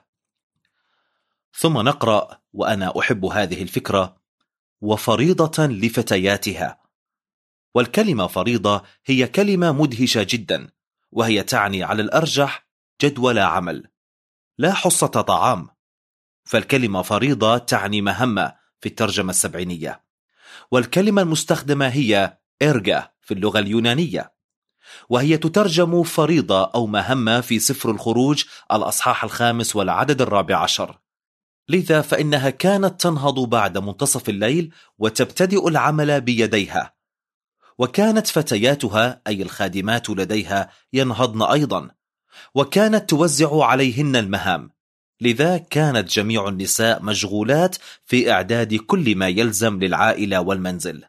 ثم نقرأ، وأنا أحب هذه الفكرة: وفريضة لفتياتها. والكلمة فريضة هي كلمة مدهشة جدا، وهي تعني على الأرجح جدول عمل لا حصة طعام. فالكلمة فريضة تعني مهمة في الترجمة السبعينية، والكلمة المستخدمة هي إرجا في اللغة اليونانية، وهي تترجم فريضة أو مهمة في سفر الخروج الأصحاح 5 والعدد 14. لذا فإنها كانت تنهض بعد منتصف الليل وتبتدئ العمل بيديها، وكانت فتياتها أي الخادمات لديها ينهضن أيضا، وكانت توزع عليهن المهام. لذا كانت جميع النساء مشغولات في إعداد كل ما يلزم للعائلة والمنزل،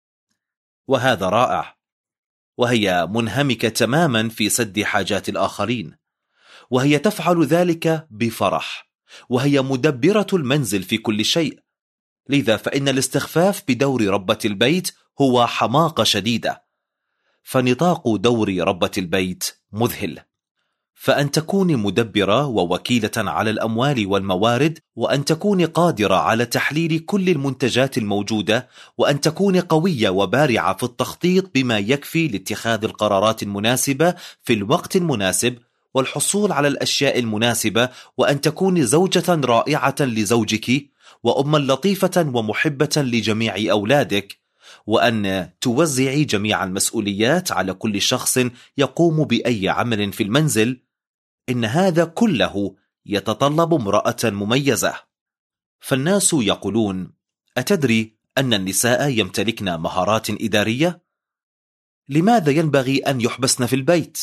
وهذا رائع. وهي منهمكة تماما في سد حاجات الآخرين، وهي تفعل ذلك بفرح، وهي مدبرة المنزل في كل شيء. لذا فإن الاستخفاف بدور ربة البيت هو حماقة شديدة، فنطاق دور ربة البيت مذهل. فأن تكوني مدبرة ووكيلة على الأموال والموارد، وأن تكوني قادرة على تحليل كل المنتجات الموجودة، وأن تكوني قوية وبارعة في التخطيط بما يكفي لاتخاذ القرارات المناسبة في الوقت المناسب والحصول على الأشياء المناسبة، وأن تكوني زوجة رائعة لزوجك وأما لطيفة ومحبة لجميع أولادك، وأن توزعي جميع المسؤوليات على كل شخص يقوم بأي عمل في المنزل. إن هذا كله يتطلب امرأة مميزة. فالناس يقولون: أتدري أن النساء يمتلكن مهارات إدارية؟ لماذا ينبغي أن يحبسن في البيت؟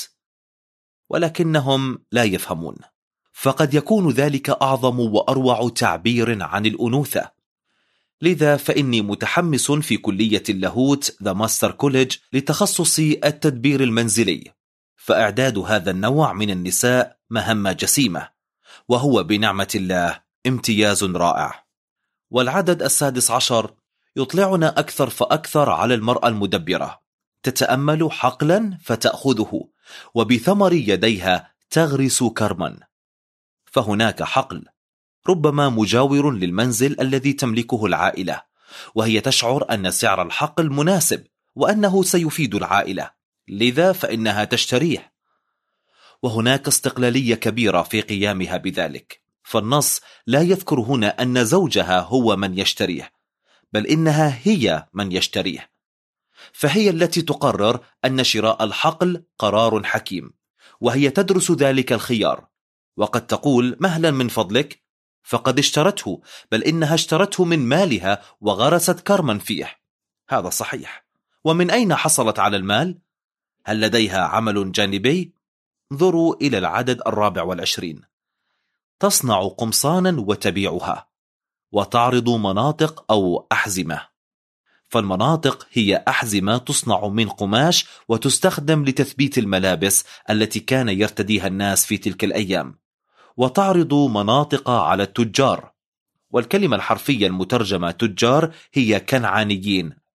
ولكنهم لا يفهمون، فقد يكون ذلك أعظم وأروع تعبير عن الأنوثة. لذا فإني متحمس في كلية اللاهوت The Master College لتخصص التدبير المنزلي، فإعداد هذا النوع من النساء مهمة جسيمة، وهو بنعمة الله امتياز رائع. والعدد 16 يطلعنا أكثر فأكثر على المرأة المدبرة، تتأمل حقلا فتأخذه، وبثمر يديها تغرس كرما. فهناك حقل ربما مجاور للمنزل الذي تملكه العائلة، وهي تشعر أن سعر الحقل مناسب وأنه سيفيد العائلة، لذا فإنها تشتريه. وهناك استقلالية كبيرة في قيامها بذلك، فالنص لا يذكر هنا أن زوجها هو من يشتريه، بل إنها هي من يشتريه. فهي التي تقرر أن شراء الحقل قرار حكيم، وهي تدرس ذلك الخيار، وقد تقول: مهلا من فضلك، فقد اشترته، بل إنها اشترته من مالها وغرست كرما فيه. هذا صحيح. ومن أين حصلت على المال؟ هل لديها عمل جانبي؟ انظروا إلى العدد 24. تصنع قمصانا وتبيعها، وتعرض مناطق أو أحزمة. فالمناطق هي أحزمة تصنع من قماش وتستخدم لتثبيت الملابس التي كان يرتديها الناس في تلك الأيام. وتعرض مناطق على التجار، والكلمة الحرفية المترجمة تجار هي كنعانيين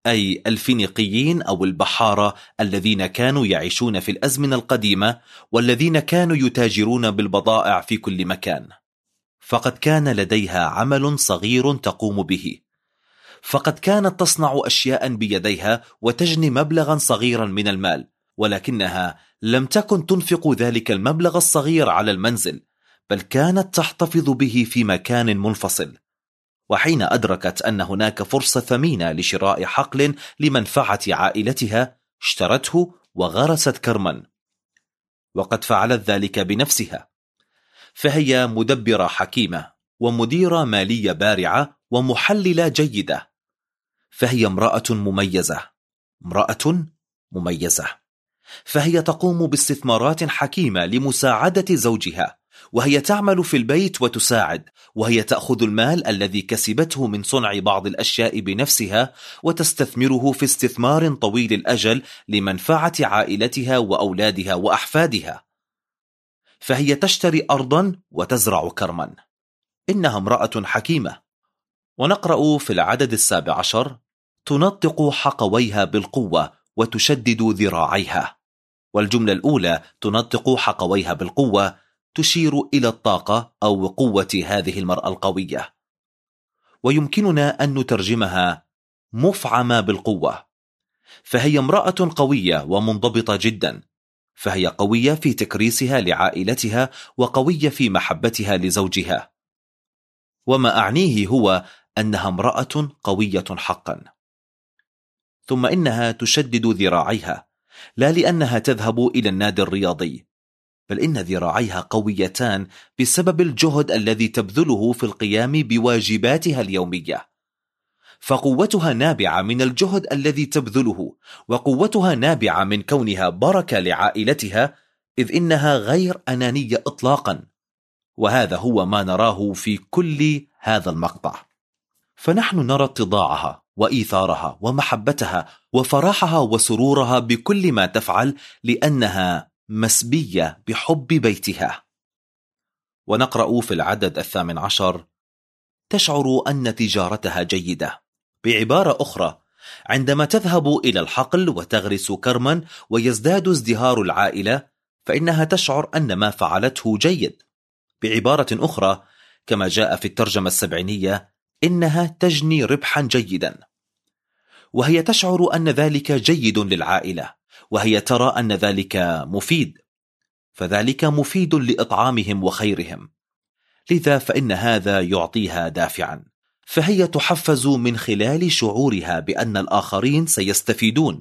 أي الفينيقيين أو البحارة الذين كانوا يعيشون في الأزمنة القديمة والذين كانوا يتاجرون بالبضائع في كل مكان. فقد كان لديها عمل صغير تقوم به، فقد كانت تصنع أشياء بيديها وتجني مبلغا صغيرا من المال، ولكنها لم تكن تنفق ذلك المبلغ الصغير على المنزل، بل كانت تحتفظ به في مكان منفصل. وحين أدركت أن هناك فرصة ثمينة لشراء حقل لمنفعة عائلتها اشترته وغرست كرما، وقد فعلت ذلك بنفسها. فهي مدبرة حكيمة ومديرة مالية بارعة ومحللة جيدة. فهي امرأة مميزة. فهي تقوم باستثمارات حكيمة لمساعدة زوجها، وهي تعمل في البيت وتساعد، وهي تأخذ المال الذي كسبته من صنع بعض الأشياء بنفسها وتستثمره في استثمار طويل الأجل لمنفعة عائلتها وأولادها وأحفادها. فهي تشتري أرضا وتزرع كرما. إنها امرأة حكيمة. ونقرأ في العدد 17: تنطق حقويها بالقوة وتشدد ذراعيها. والجملة الأولى تنطق حقويها بالقوة تشير إلى الطاقة أو قوة هذه المرأة القوية، ويمكننا أن نترجمها مفعمة بالقوة. فهي امرأة قوية ومنضبطة جدا. فهي قوية في تكريسها لعائلتها وقوية في محبتها لزوجها. وما أعنيه هو أنها امرأة قوية حقا. ثم إنها تشدد ذراعيها، لا لأنها تذهب إلى النادي الرياضي، بل إن ذراعيها قويتان بسبب الجهد الذي تبذله في القيام بواجباتها اليومية. فقوتها نابعة من الجهد الذي تبذله، وقوتها نابعة من كونها بركة لعائلتها، إذ إنها غير أنانية إطلاقا. وهذا هو ما نراه في كل هذا المقطع. فنحن نرى اتضاعها وإيثارها ومحبتها وفرحها وسرورها بكل ما تفعل، لأنها مسبية بحب بيتها. ونقرأ في العدد 18: تشعر أن تجارتها جيدة. بعبارة أخرى، عندما تذهب إلى الحقل وتغرس كرما ويزداد ازدهار العائلة، فإنها تشعر أن ما فعلته جيد. بعبارة أخرى، كما جاء في الترجمة السبعينية، إنها تجني ربحا جيدا. وهي تشعر أن ذلك جيد للعائلة، وهي ترى أن ذلك مفيد، فذلك مفيد لإطعامهم وخيرهم. لذا فإن هذا يعطيها دافعا، فهي تحفز من خلال شعورها بأن الآخرين سيستفيدون.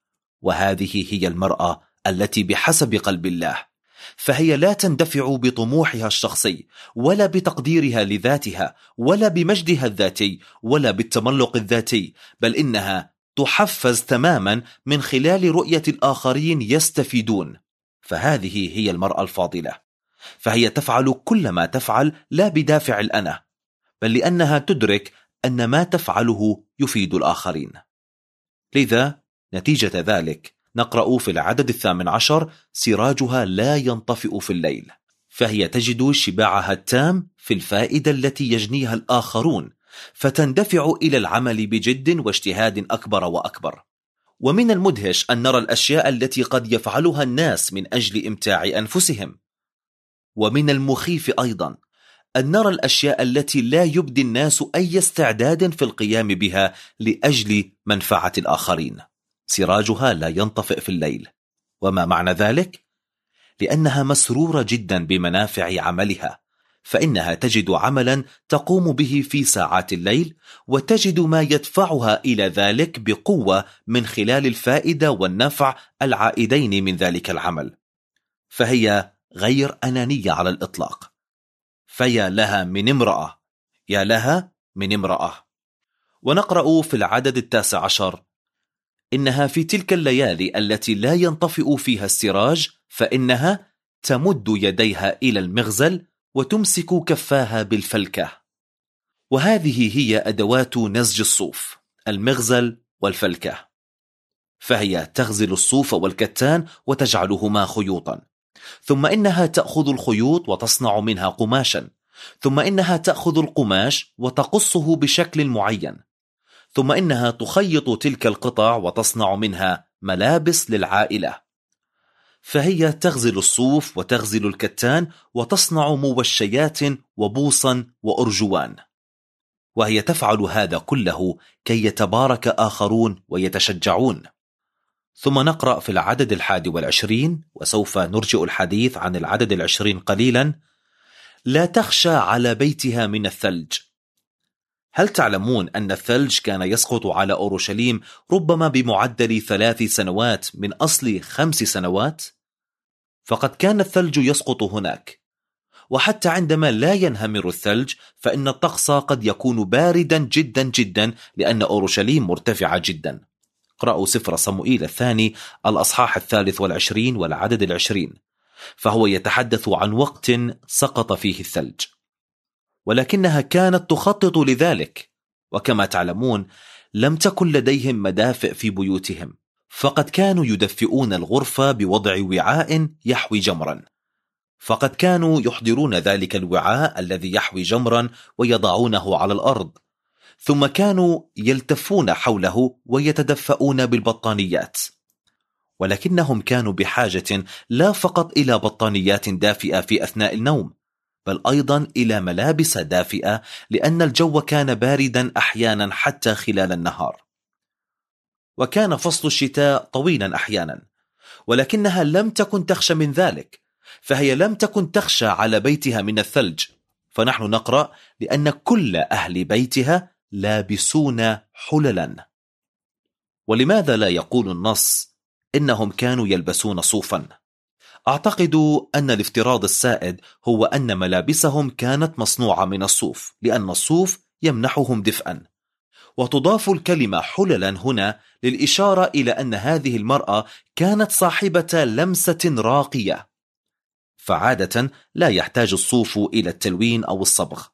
وهذه هي المرأة التي بحسب قلب الله. فهي لا تندفع بطموحها الشخصي، ولا بتقديرها لذاتها، ولا بمجدها الذاتي، ولا بالتملق الذاتي، بل إنها تحفز تماما من خلال رؤية الآخرين يستفيدون. فهذه هي المرأة الفاضلة. فهي تفعل كل ما تفعل لا بدافع الأنا، بل لأنها تدرك أن ما تفعله يفيد الآخرين. لذا نتيجة ذلك نقرأ في العدد 18: سراجها لا ينطفئ في الليل. فهي تجد شباعها التام في الفائدة التي يجنيها الآخرون، فتندفع إلى العمل بجد واجتهاد أكبر وأكبر. ومن المدهش أن نرى الأشياء التي قد يفعلها الناس من أجل إمتاع أنفسهم، ومن المخيف أيضا أن نرى الأشياء التي لا يبدي الناس أي استعداد في القيام بها لأجل منفعة الآخرين. سراجها لا ينطفئ في الليل. وما معنى ذلك؟ لأنها مسرورة جدا بمنافع عملها، فإنها تجد عملا تقوم به في ساعات الليل، وتجد ما يدفعها إلى ذلك بقوة من خلال الفائدة والنفع العائدين من ذلك العمل. فهي غير أنانية على الإطلاق. فيا لها من امرأة، يا لها من امرأة. ونقرأ في العدد 19: إنها في تلك الليالي التي لا ينطفئ فيها السراج، فإنها تمد يديها إلى المغزل وتمسك كفاها بالفلكة. وهذه هي أدوات نسج الصوف: المغزل والفلكة. فهي تغزل الصوف والكتان وتجعلهما خيوطا، ثم إنها تأخذ الخيوط وتصنع منها قماشا، ثم إنها تأخذ القماش وتقصه بشكل معين، ثم إنها تخيط تلك القطع وتصنع منها ملابس للعائلة. فهي تغزل الصوف وتغزل الكتان وتصنع موشيات وبوصا وأرجوان، وهي تفعل هذا كله كي يتبارك آخرون ويتشجعون. ثم نقرأ في العدد 21، وسوف نرجئ الحديث عن العدد 20 قليلا: لا تخشى على بيتها من الثلج. هل تعلمون أن الثلج كان يسقط على أورشليم ربما بمعدل 3 سنوات من أصل 5 سنوات؟ فقد كان الثلج يسقط هناك، وحتى عندما لا ينهمر الثلج فإن الطقس قد يكون باردا جدا جدا لأن أورشليم مرتفعة جدا. اقرأوا سفر صموئيل الثاني الأصحاح 23 والعدد 20، فهو يتحدث عن وقت سقط فيه الثلج، ولكنها كانت تخطط لذلك. وكما تعلمون لم تكن لديهم مدافئ في بيوتهم، فقد كانوا يدفئون الغرفة بوضع وعاء يحوي جمرا، فقد كانوا يحضرون ذلك الوعاء الذي يحوي جمرا ويضعونه على الأرض، ثم كانوا يلتفون حوله ويتدفئون بالبطانيات. ولكنهم كانوا بحاجة لا فقط إلى بطانيات دافئة في أثناء النوم، بل أيضا إلى ملابس دافئة، لأن الجو كان باردا أحيانا حتى خلال النهار، وكان فصل الشتاء طويلا أحيانا. ولكنها لم تكن تخشى من ذلك، فهي لم تكن تخشى على بيتها من الثلج. فنحن نقرأ: لأن كل أهل بيتها لابسون حللا. ولماذا لا يقول النص إنهم كانوا يلبسون صوفا؟ أعتقد أن الافتراض السائد هو أن ملابسهم كانت مصنوعة من الصوف، لأن الصوف يمنحهم دفئا. وتضاف الكلمة حللا هنا للإشارة إلى أن هذه المرأة كانت صاحبة لمسة راقية، فعادة لا يحتاج الصوف إلى التلوين أو الصبغ،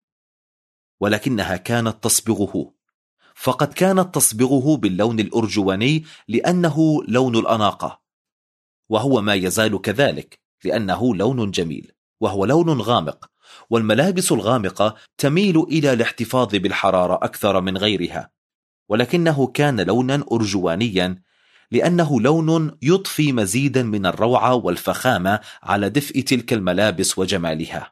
ولكنها كانت تصبغه، فقد كانت تصبغه باللون الأرجواني لأنه لون الأناقة، وهو ما يزال كذلك لأنه لون جميل، وهو لون غامق، والملابس الغامقة تميل إلى الاحتفاظ بالحرارة أكثر من غيرها. ولكنه كان لونا أرجوانيا لأنه لون يضفي مزيدا من الروعة والفخامة على دفء تلك الملابس وجمالها.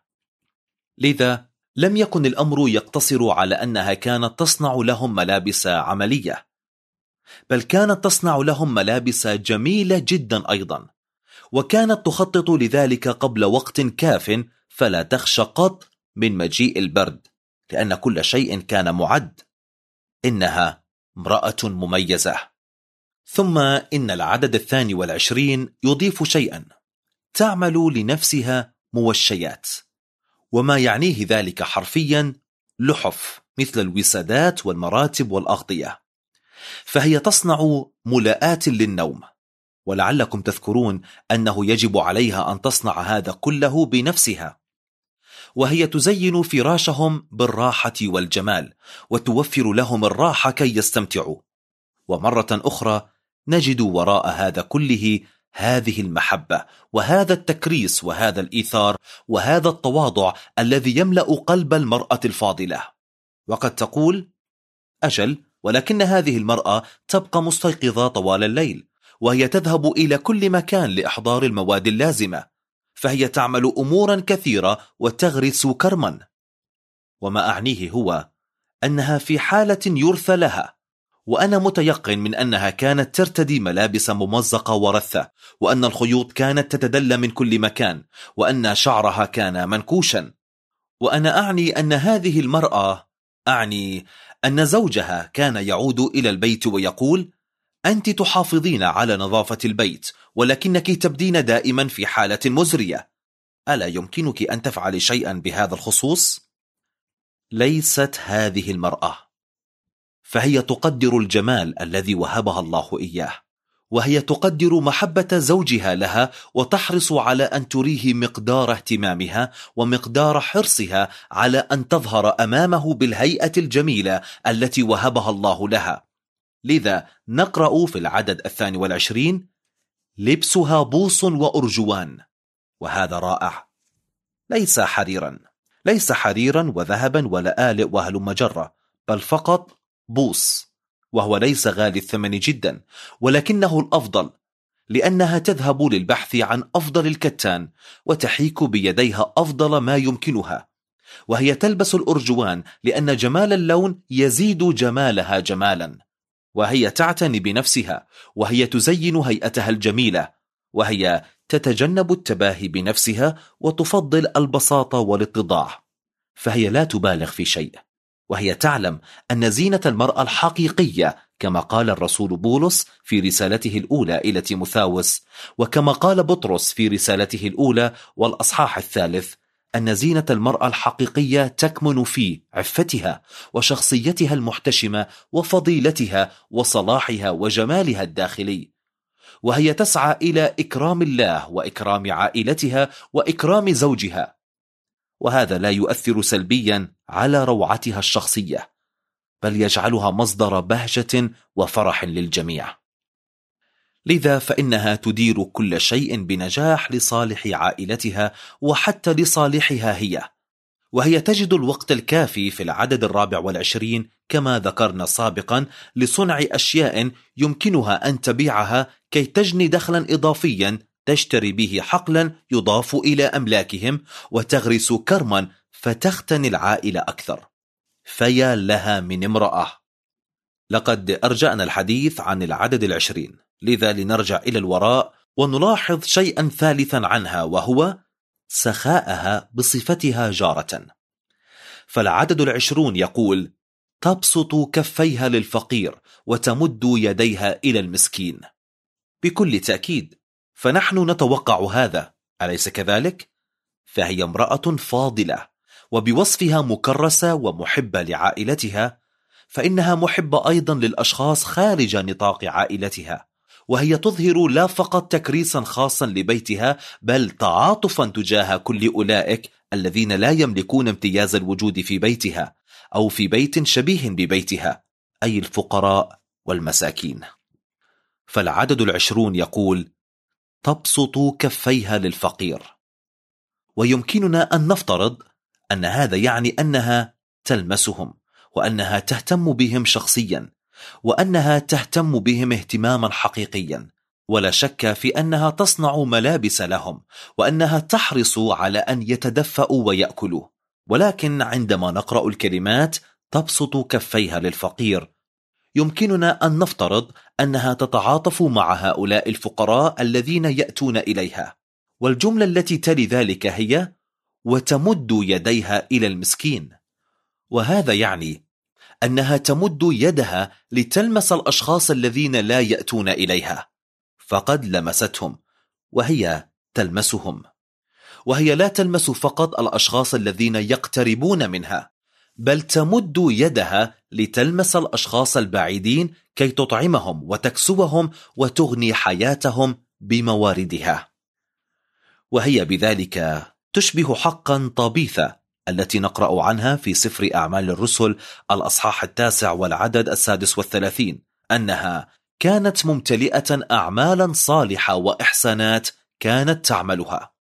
لذا لم يكن الأمر يقتصر على أنها كانت تصنع لهم ملابس عملية، بل كانت تصنع لهم ملابس جميلة جدا أيضا، وكانت تخطط لذلك قبل وقت كاف، فلا تخشى قط من مجيء البرد، لأن كل شيء كان معد. إنها امرأة مميزة. ثم إن العدد 22 يضيف شيئا: تعمل لنفسها موشيات، وما يعنيه ذلك حرفيا لحف مثل الوسادات والمراتب والأغطية، فهي تصنع ملاءات للنوم. ولعلكم تذكرون أنه يجب عليها أن تصنع هذا كله بنفسها، وهي تزين فراشهم بالراحة والجمال، وتوفر لهم الراحة كي يستمتعوا. ومرة أخرى نجد وراء هذا كله هذه المحبة وهذا التكريس وهذا الإيثار وهذا التواضع الذي يملأ قلب المرأة الفاضلة. وقد تقول: أجل، ولكن هذه المرأة تبقى مستيقظة طوال الليل، وهي تذهب إلى كل مكان لإحضار المواد اللازمة، فهي تعمل أمورا كثيرة وتغرس كرما. وما أعنيه هو أنها في حالة يرثى لها، وأنا متيقن من أنها كانت ترتدي ملابس ممزقة ورثة، وأن الخيوط كانت تتدلى من كل مكان، وأن شعرها كان منكوشا. وأنا أعني أن هذه المرأة، أعني أن زوجها كان يعود إلى البيت ويقول: أنت تحافظين على نظافة البيت، ولكنك تبدين دائما في حالة مزرية، ألا يمكنك أن تفعلي شيئا بهذا الخصوص؟ ليست هذه المرأة، فهي تقدر الجمال الذي وهبها الله إياه، وهي تقدر محبة زوجها لها، وتحرص على أن تريه مقدار اهتمامها ومقدار حرصها على أن تظهر أمامه بالهيئة الجميلة التي وهبها الله لها. لذا نقرأ في العدد 22: لبسها بوص وأرجوان. وهذا رائع، ليس حريرا وذهبا ولا آلئ وهلم جرة، بل فقط بوص، وهو ليس غالي الثمن جدا، ولكنه الأفضل، لأنها تذهب للبحث عن أفضل الكتان وتحيك بيديها أفضل ما يمكنها، وهي تلبس الأرجوان لأن جمال اللون يزيد جمالها جمالا، وهي تعتني بنفسها، وهي تزين هيئتها الجميلة، وهي تتجنب التباهي بنفسها وتفضل البساطة والاتضاع، فهي لا تبالغ في شيء، وهي تعلم أن زينة المرأة الحقيقية كما قال الرسول بولس في رسالته الأولى إلى تيموثاوس، وكما قال بطرس في رسالته الأولى والأصحاح 3، أن زينة المرأة الحقيقية تكمن في عفتها وشخصيتها المحتشمة وفضيلتها وصلاحها وجمالها الداخلي، وهي تسعى إلى إكرام الله وإكرام عائلتها وإكرام زوجها، وهذا لا يؤثر سلبيا على روعتها الشخصية، بل يجعلها مصدر بهجة وفرح للجميع. لذا فإنها تدير كل شيء بنجاح لصالح عائلتها وحتى لصالحها هي، وهي تجد الوقت الكافي في العدد 24 كما ذكرنا سابقا لصنع أشياء يمكنها أن تبيعها كي تجني دخلا إضافيا تشتري به حقلا يضاف إلى أملاكهم، وتغرس كرما فتختني العائلة أكثر. فيا لها من امرأة. لقد أرجأنا الحديث عن العدد 20، لذا لنرجع إلى الوراء ونلاحظ شيئا ثالثا عنها، وهو سخاءها بصفتها جارة. فالعدد 20 يقول: تبسط كفيها للفقير وتمد يديها إلى المسكين. بكل تأكيد، فنحن نتوقع هذا، أليس كذلك؟ فهي امرأة فاضلة، وبوصفها مكرسة ومحبة لعائلتها، فإنها محبة أيضا للأشخاص خارج نطاق عائلتها، وهي تظهر لا فقط تكريسا خاصا لبيتها، بل تعاطفا تجاه كل أولئك الذين لا يملكون امتياز الوجود في بيتها أو في بيت شبيه ببيتها، أي الفقراء والمساكين. فالعدد 20 يقول: تبسط كفيها للفقير. ويمكننا أن نفترض أن هذا يعني أنها تلمسهم، وأنها تهتم بهم شخصيا، وأنها تهتم بهم اهتماما حقيقيا، ولا شك في أنها تصنع ملابس لهم، وأنها تحرص على أن يتدفأوا ويأكلوا. ولكن عندما نقرأ الكلمات تبسط كفيها للفقير، يمكننا أن نفترض أنها تتعاطف مع هؤلاء الفقراء الذين يأتون إليها. والجملة التي تلي ذلك هي: وتمد يديها إلى المسكين. وهذا يعني أنها تمد يدها لتلمس الأشخاص الذين لا يأتون إليها، فقد لمستهم وهي تلمسهم. وهي لا تلمس فقط الأشخاص الذين يقتربون منها، بل تمد يدها لتلمس الأشخاص البعيدين كي تطعمهم وتكسوهم وتغني حياتهم بمواردها. وهي بذلك تشبه حقا طبيثة التي نقرأ عنها في سفر أعمال الرسل الأصحاح 9 والعدد 36، أنها كانت ممتلئة أعمالا صالحة وإحسانات كانت تعملها.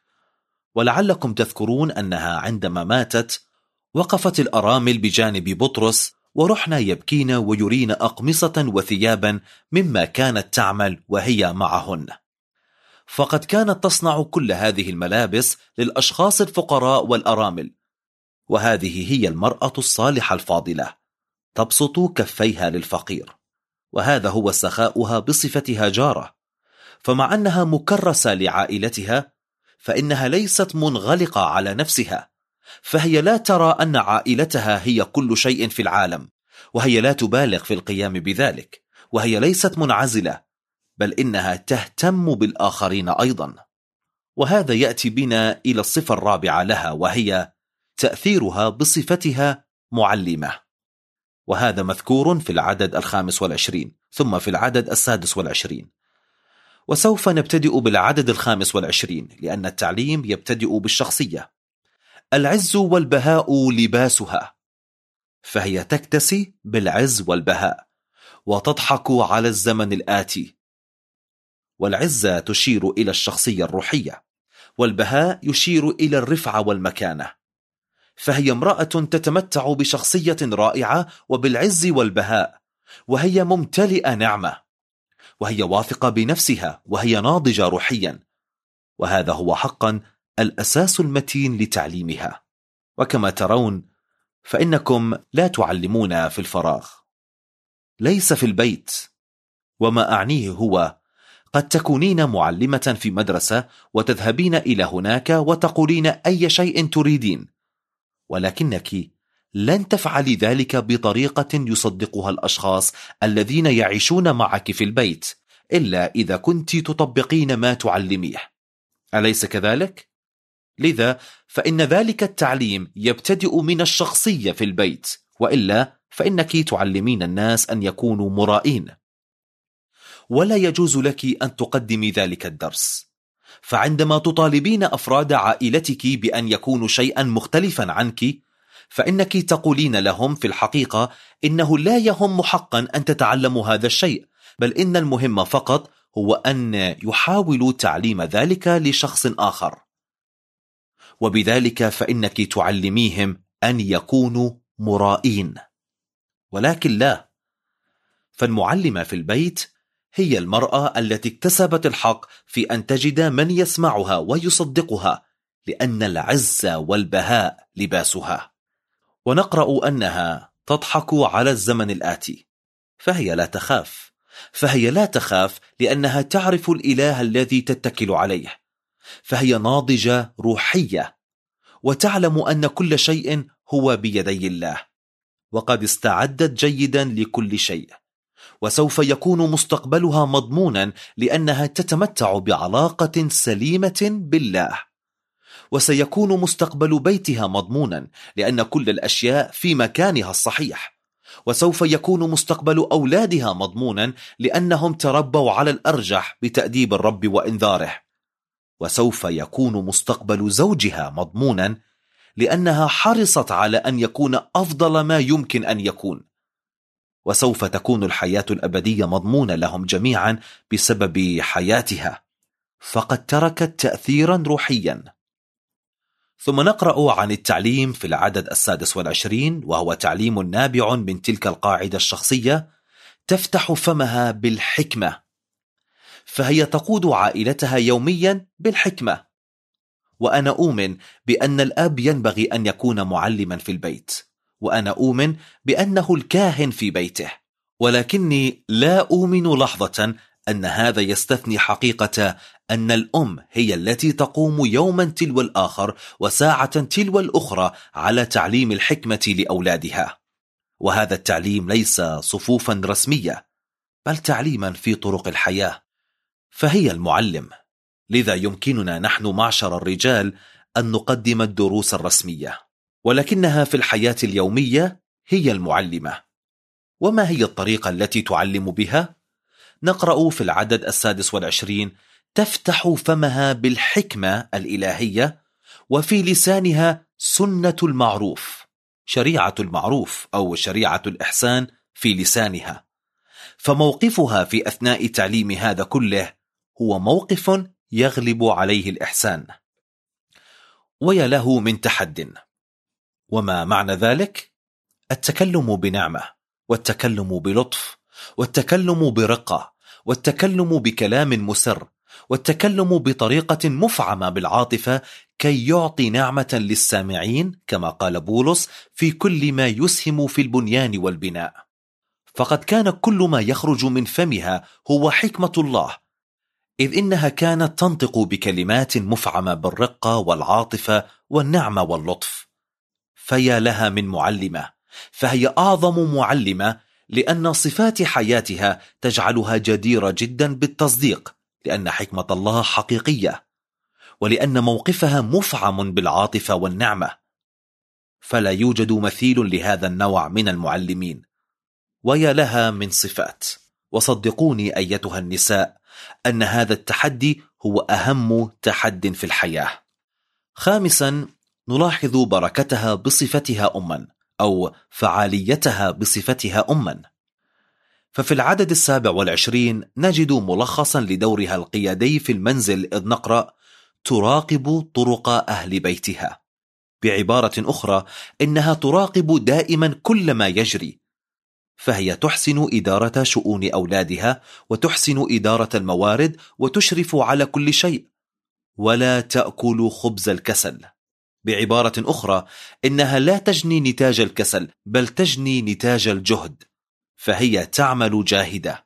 ولعلكم تذكرون أنها عندما ماتت وقفت الأرامل بجانب بطرس ورحنا يبكين ويرين أقمصة وثيابا مما كانت تعمل وهي معهن. فقد كانت تصنع كل هذه الملابس للأشخاص الفقراء والأرامل، وهذه هي المرأة الصالحة الفاضلة، تبسط كفيها للفقير. وهذا هو سخاؤها بصفتها جارة. فمع أنها مكرسة لعائلتها، فإنها ليست منغلقة على نفسها، فهي لا ترى أن عائلتها هي كل شيء في العالم، وهي لا تبالغ في القيام بذلك، وهي ليست منعزلة، بل إنها تهتم بالآخرين أيضا. وهذا يأتي بنا إلى الصفة الرابعة لها، وهي تأثيرها بصفتها معلمة. وهذا مذكور في العدد 25 ثم في العدد 26. وسوف نبتدئ بالعدد 25 لأن التعليم يبتدئ بالشخصية. العز والبهاء لباسها، فهي تكتسي بالعز والبهاء وتضحك على الزمن الآتي. والعزة تشير إلى الشخصية الروحية، والبهاء يشير إلى الرفعة والمكانة. فهي امرأة تتمتع بشخصية رائعة وبالعز والبهاء، وهي ممتلئة نعمة، وهي واثقة بنفسها، وهي ناضجة روحيا، وهذا هو حقا الأساس المتين لتعليمها. وكما ترون فإنكم لا تعلمون في الفراغ، ليس في البيت. وما أعنيه هو قد تكونين معلمة في مدرسة وتذهبين إلى هناك وتقولين أي شيء تريدين، ولكنك لن تفعلي ذلك بطريقة يصدقها الأشخاص الذين يعيشون معك في البيت إلا إذا كنت تطبقين ما تعلميه، أليس كذلك؟ لذا فإن ذلك التعليم يبتدئ من الشخصية في البيت، وإلا فإنك تعلمين الناس أن يكونوا مرائين. ولا يجوز لك أن تقدمي ذلك الدرس، فعندما تطالبين أفراد عائلتك بأن يكونوا شيئا مختلفا عنك، فإنك تقولين لهم في الحقيقة إنه لا يهم حقا أن تتعلموا هذا الشيء، بل إن المهم فقط هو أن يحاولوا تعليم ذلك لشخص آخر، وبذلك فإنك تعلميهم أن يكونوا مرائين. ولكن لا، فالمعلمة في البيت هي المرأة التي اكتسبت الحق في أن تجد من يسمعها ويصدقها، لأن العز والبهاء لباسها. ونقرأ أنها تضحك على الزمن الآتي، فهي لا تخاف لأنها تعرف الإله الذي تتكل عليه، فهي ناضجة روحية، وتعلم أن كل شيء هو بيدي الله، وقد استعدت جيدا لكل شيء، وسوف يكون مستقبلها مضمونا لأنها تتمتع بعلاقة سليمة بالله، وسيكون مستقبل بيتها مضمونا لأن كل الأشياء في مكانها الصحيح، وسوف يكون مستقبل أولادها مضمونا لأنهم تربوا على الأرجح بتأديب الرب وإنذاره، وسوف يكون مستقبل زوجها مضمونا لأنها حرصت على أن يكون أفضل ما يمكن أن يكون، وسوف تكون الحياة الأبدية مضمونة لهم جميعا بسبب حياتها، فقد تركت تأثيرا روحيا. ثم نقرأ عن التعليم في العدد 26، وهو تعليم نابع من تلك القاعدة الشخصية: تفتح فمها بالحكمة، فهي تقود عائلتها يوميا بالحكمة. وأنا أؤمن بأن الأب ينبغي أن يكون معلما في البيت، وأنا أؤمن بأنه الكاهن في بيته، ولكني لا أؤمن لحظة أن هذا يستثني حقيقة أن الأم هي التي تقوم يوما تلو الآخر وساعة تلو الأخرى على تعليم الحكمة لأولادها. وهذا التعليم ليس صفوفا رسمية، بل تعليما في طرق الحياة، فهي المعلم. لذا يمكننا نحن معشر الرجال أن نقدم الدروس الرسمية، ولكنها في الحياة اليومية هي المعلمة. وما هي الطريقة التي تعلم بها؟ نقرأ في العدد 26: تفتح فمها بالحكمة الإلهية، وفي لسانها سنة المعروف، شريعة المعروف أو شريعة الإحسان في لسانها. فموقفها في أثناء تعليم هذا كله هو موقف يغلب عليه الإحسان. ويا له من تحد. وما معنى ذلك؟ التكلم بنعمة، والتكلم بلطف، والتكلم برقة، والتكلم بكلام مسر، والتكلم بطريقة مفعمة بالعاطفة كي يعطي نعمة للسامعين، كما قال بولس: في كل ما يسهم في البنيان والبناء. فقد كان كل ما يخرج من فمها هو حكمة الله، إذ إنها كانت تنطق بكلمات مفعمة بالرقة والعاطفة والنعمة واللطف. فيا لها من معلمة، فهي أعظم معلمة، لأن صفات حياتها تجعلها جديرة جدا بالتصديق، لأن حكمة الله حقيقية، ولأن موقفها مفعم بالعاطفة والنعمة. فلا يوجد مثيل لهذا النوع من المعلمين، ويا لها من صفات. وصدقوني أيتها النساء أن هذا التحدي هو أهم تحد في الحياة. خامسا، نلاحظ بركتها بصفتها أما، أو فعاليتها بصفتها أما. ففي العدد 27 نجد ملخصا لدورها القيادي في المنزل، إذ نقرأ: تراقب طرق أهل بيتها. بعبارة أخرى، إنها تراقب دائما كل ما يجري، فهي تحسن إدارة شؤون أولادها وتحسن إدارة الموارد وتشرف على كل شيء، ولا تأكل خبز الكسل. بعبارة أخرى، إنها لا تجني نتاج الكسل بل تجني نتاج الجهد، فهي تعمل جاهدة،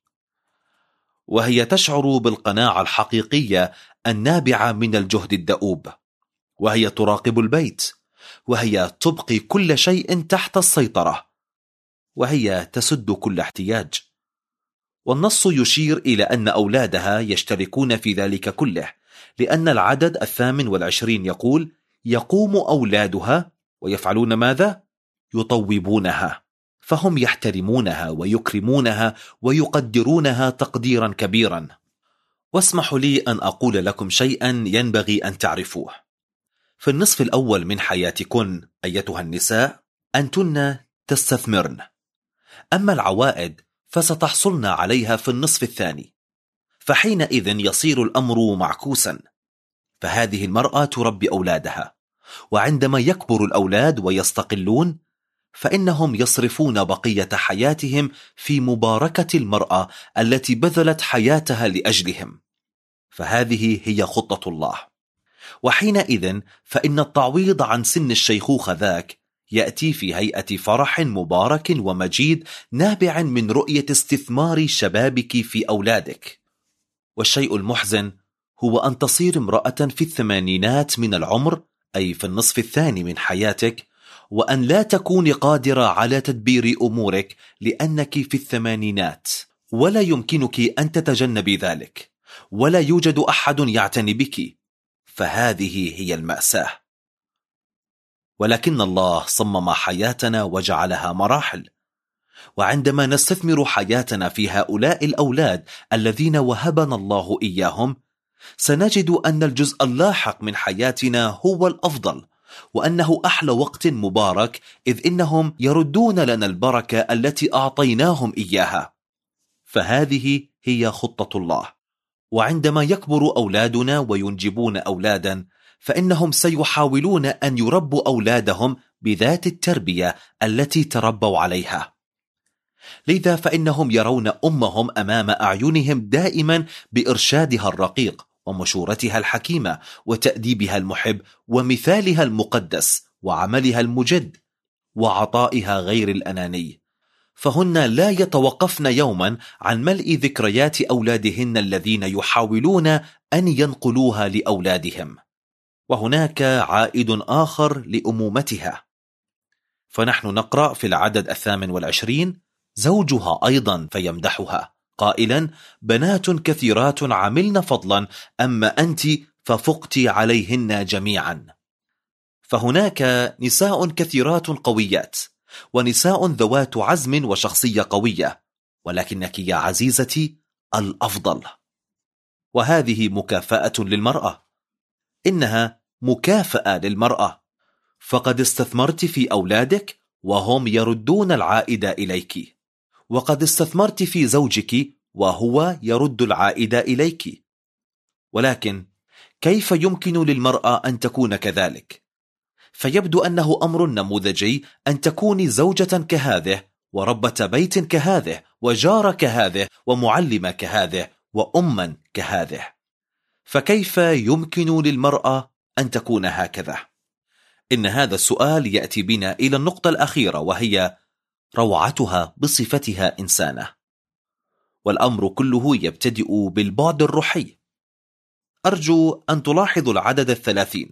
وهي تشعر بالقناعة الحقيقية النابعة من الجهد الدؤوب، وهي تراقب البيت، وهي تبقي كل شيء تحت السيطرة، وهي تسد كل احتياج. والنص يشير إلى أن أولادها يشتركون في ذلك كله، لأن العدد 28 يقول: يقوم أولادها ويفعلون ماذا؟ يطوبونها، فهم يحترمونها ويكرمونها ويقدرونها تقديرا كبيرا. واسمحوا لي أن أقول لكم شيئا ينبغي أن تعرفوه. في النصف الأول من حياتكن أيتها النساء أنتن تستثمرن، أما العوائد فستحصلن عليها في النصف الثاني، فحينئذ يصير الأمر معكوسا. فهذه المرأة تربي أولادها، وعندما يكبر الأولاد ويستقلون فإنهم يصرفون بقية حياتهم في مباركة المرأة التي بذلت حياتها لأجلهم، فهذه هي خطة الله. وحينئذ فإن التعويض عن سن الشيخوخة ذاك يأتي في هيئة فرح مبارك ومجيد نابع من رؤية استثمار شبابك في أولادك. والشيء المحزن هو أن تصير امرأة في الثمانينات من العمر، أي في النصف الثاني من حياتك، وأن لا تكوني قادرة على تدبير أمورك لأنك في الثمانينات، ولا يمكنك أن تتجنبي ذلك، ولا يوجد أحد يعتني بك، فهذه هي المأساة. ولكن الله صمم حياتنا وجعلها مراحل، وعندما نستثمر حياتنا في هؤلاء الأولاد الذين وهبنا الله إياهم، سنجد أن الجزء اللاحق من حياتنا هو الأفضل، وأنه أحلى وقت مبارك، إذ إنهم يردون لنا البركة التي أعطيناهم إياها. فهذه هي خطة الله. وعندما يكبر أولادنا وينجبون أولادا، فإنهم سيحاولون أن يربوا أولادهم بذات التربية التي تربوا عليها. لذا فإنهم يرون أمهم أمام أعينهم دائما بإرشادها الرقيق ومشورتها الحكيمة وتأديبها المحب ومثالها المقدس وعملها المجد وعطائها غير الأناني، فهن لا يتوقفن يوما عن ملء ذكريات أولادهن الذين يحاولون أن ينقلوها لأولادهم. وهناك عائد آخر لأمومتها، فنحن نقرأ في العدد 28: زوجها أيضا فيمدحها قائلا: بنات كثيرات عملن فضلا، أما أنت ففقت عليهن جميعا. فهناك نساء كثيرات قويات، ونساء ذوات عزم وشخصية قوية، ولكنك يا عزيزتي الأفضل. وهذه مكافأة للمرأة، إنها مكافأة للمرأة، فقد استثمرت في أولادك وهم يردون العائد إليك، وقد استثمرت في زوجك وهو يرد العائد إليك. ولكن كيف يمكن للمرأة أن تكون كذلك؟ فيبدو أنه أمر نموذجي أن تكوني زوجة كهذه، وربة بيت كهذه، وجارة كهذه، ومعلمة كهذه، وأما كهذه. فكيف يمكن للمرأة أن تكون هكذا؟ إن هذا السؤال يأتي بنا إلى النقطة الأخيرة، وهي روعتها بصفتها إنسانة. والأمر كله يبتدئ بالبعد الروحي. أرجو أن تلاحظوا العدد 30: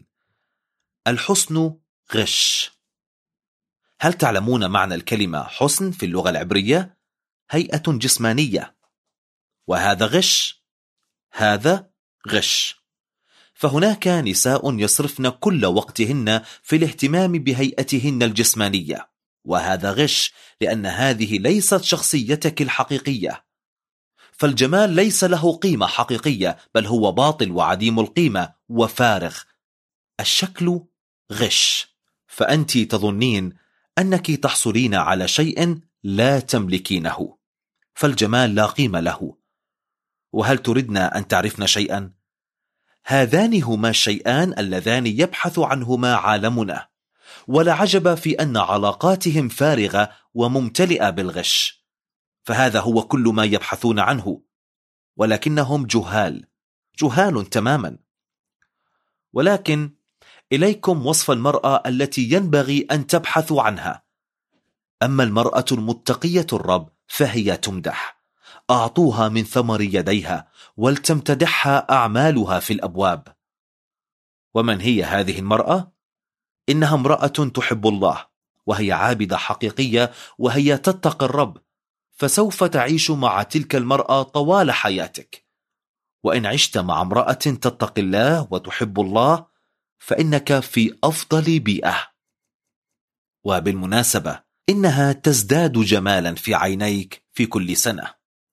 الحسن غش. هل تعلمون معنى الكلمة حسن في اللغة العبرية؟ هيئة جسمانية، وهذا غش، هذا غش. فهناك نساء يصرفن كل وقتهن في الاهتمام بهيئتهن الجسمانية، وهذا غش، لأن هذه ليست شخصيتك الحقيقية. فالجمال ليس له قيمة حقيقية، بل هو باطل وعديم القيمة وفارغ. الشكل غش، فأنت تظنين أنك تحصلين على شيء لا تملكينه، فالجمال لا قيمة له. وهل تردنا أن تعرفن شيئا؟ هذان هما الشيئان اللذان يبحث عنهما عالمنا، ولا عجب في أن علاقاتهم فارغة وممتلئة بالغش، فهذا هو كل ما يبحثون عنه، ولكنهم جهال تماما. ولكن إليكم وصف المرأة التي ينبغي أن تبحثوا عنها. أما المرأة المتقية الرب فهي تمدح، أعطوها من ثمر يديها ولتمتدحها أعمالها في الأبواب. ومن هي هذه المرأة؟ إنها امرأة تحب الله، وهي عابدة حقيقية، وهي تتقي الرب، فسوف تعيش مع تلك المرأة طوال حياتك. وإن عشت مع امرأة تتقي الله وتحب الله فإنك في أفضل بيئة. وبالمناسبة إنها تزداد جمالا في عينيك في كل سنة.